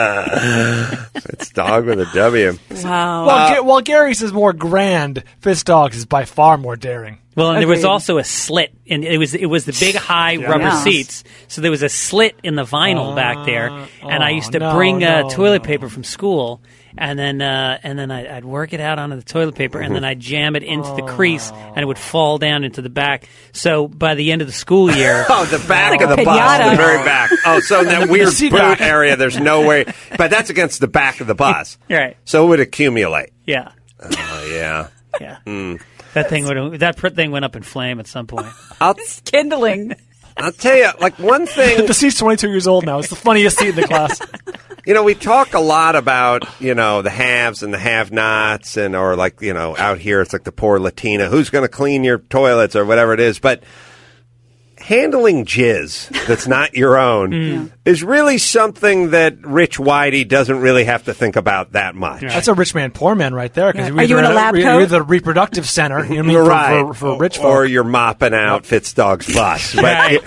It's dog with a W. Wow. Well, Ga- while Gary's is more grand, Fitzdog's is by far more daring. Well, and there was Agreed. also a slit, and it was it was the big high rubber Yeah. seats, so there was a slit in the vinyl back there, and I oh, used to no, bring uh, no, toilet no. paper from school, and then uh, and then I, I'd work it out onto the toilet paper, and then I'd jam it into the crease, and it would fall down into the back. So by the end of the school year, Oh, the back Like of a the bus, pinata. the very back. Oh, so in that weird seat boot back. area, there's no way. But that's against the back of the bus. right? So it would accumulate. Yeah, Oh, yeah. yeah. That thing would that pr- thing went up in flame at some point. I'll, Kindling. I'll tell you, like, one thing, The seat's twenty-two years old now. It's the funniest seat in the class. you know, we talk a lot about, you know, the haves and the have-nots, and, or like, you know, out here, it's like the poor Latina, who's going to clean your toilets or whatever it is. But handling jizz that's not your own is really something that Rich Whitey doesn't really have to think about that much. That's a rich man, poor man right there. 'cause Yeah. you're Are you either in a lab you're coat? either the reproductive center, you know what I mean, You're for, right. for, for rich folk. Or you're mopping out Fitzdog's bus. But Right.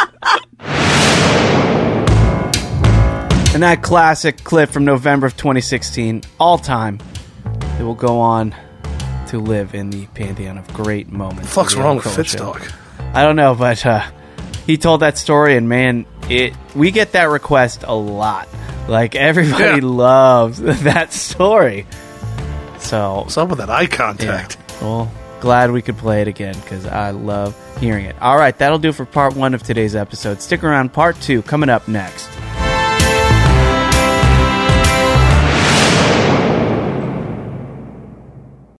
And that classic clip from November of twenty sixteen, all time, it will go on to live in the pantheon of great moments. Fuck's of the wrong with Adam Carolla Show. Fitzdog? I don't know, but uh, he told that story, and man, it we get that request a lot. Like, everybody Yeah. loves that story. So, What's up with that eye yeah. contact? Well, glad we could play it again because I love hearing it. All right, that'll do for part one of today's episode. Stick around, part two coming up next.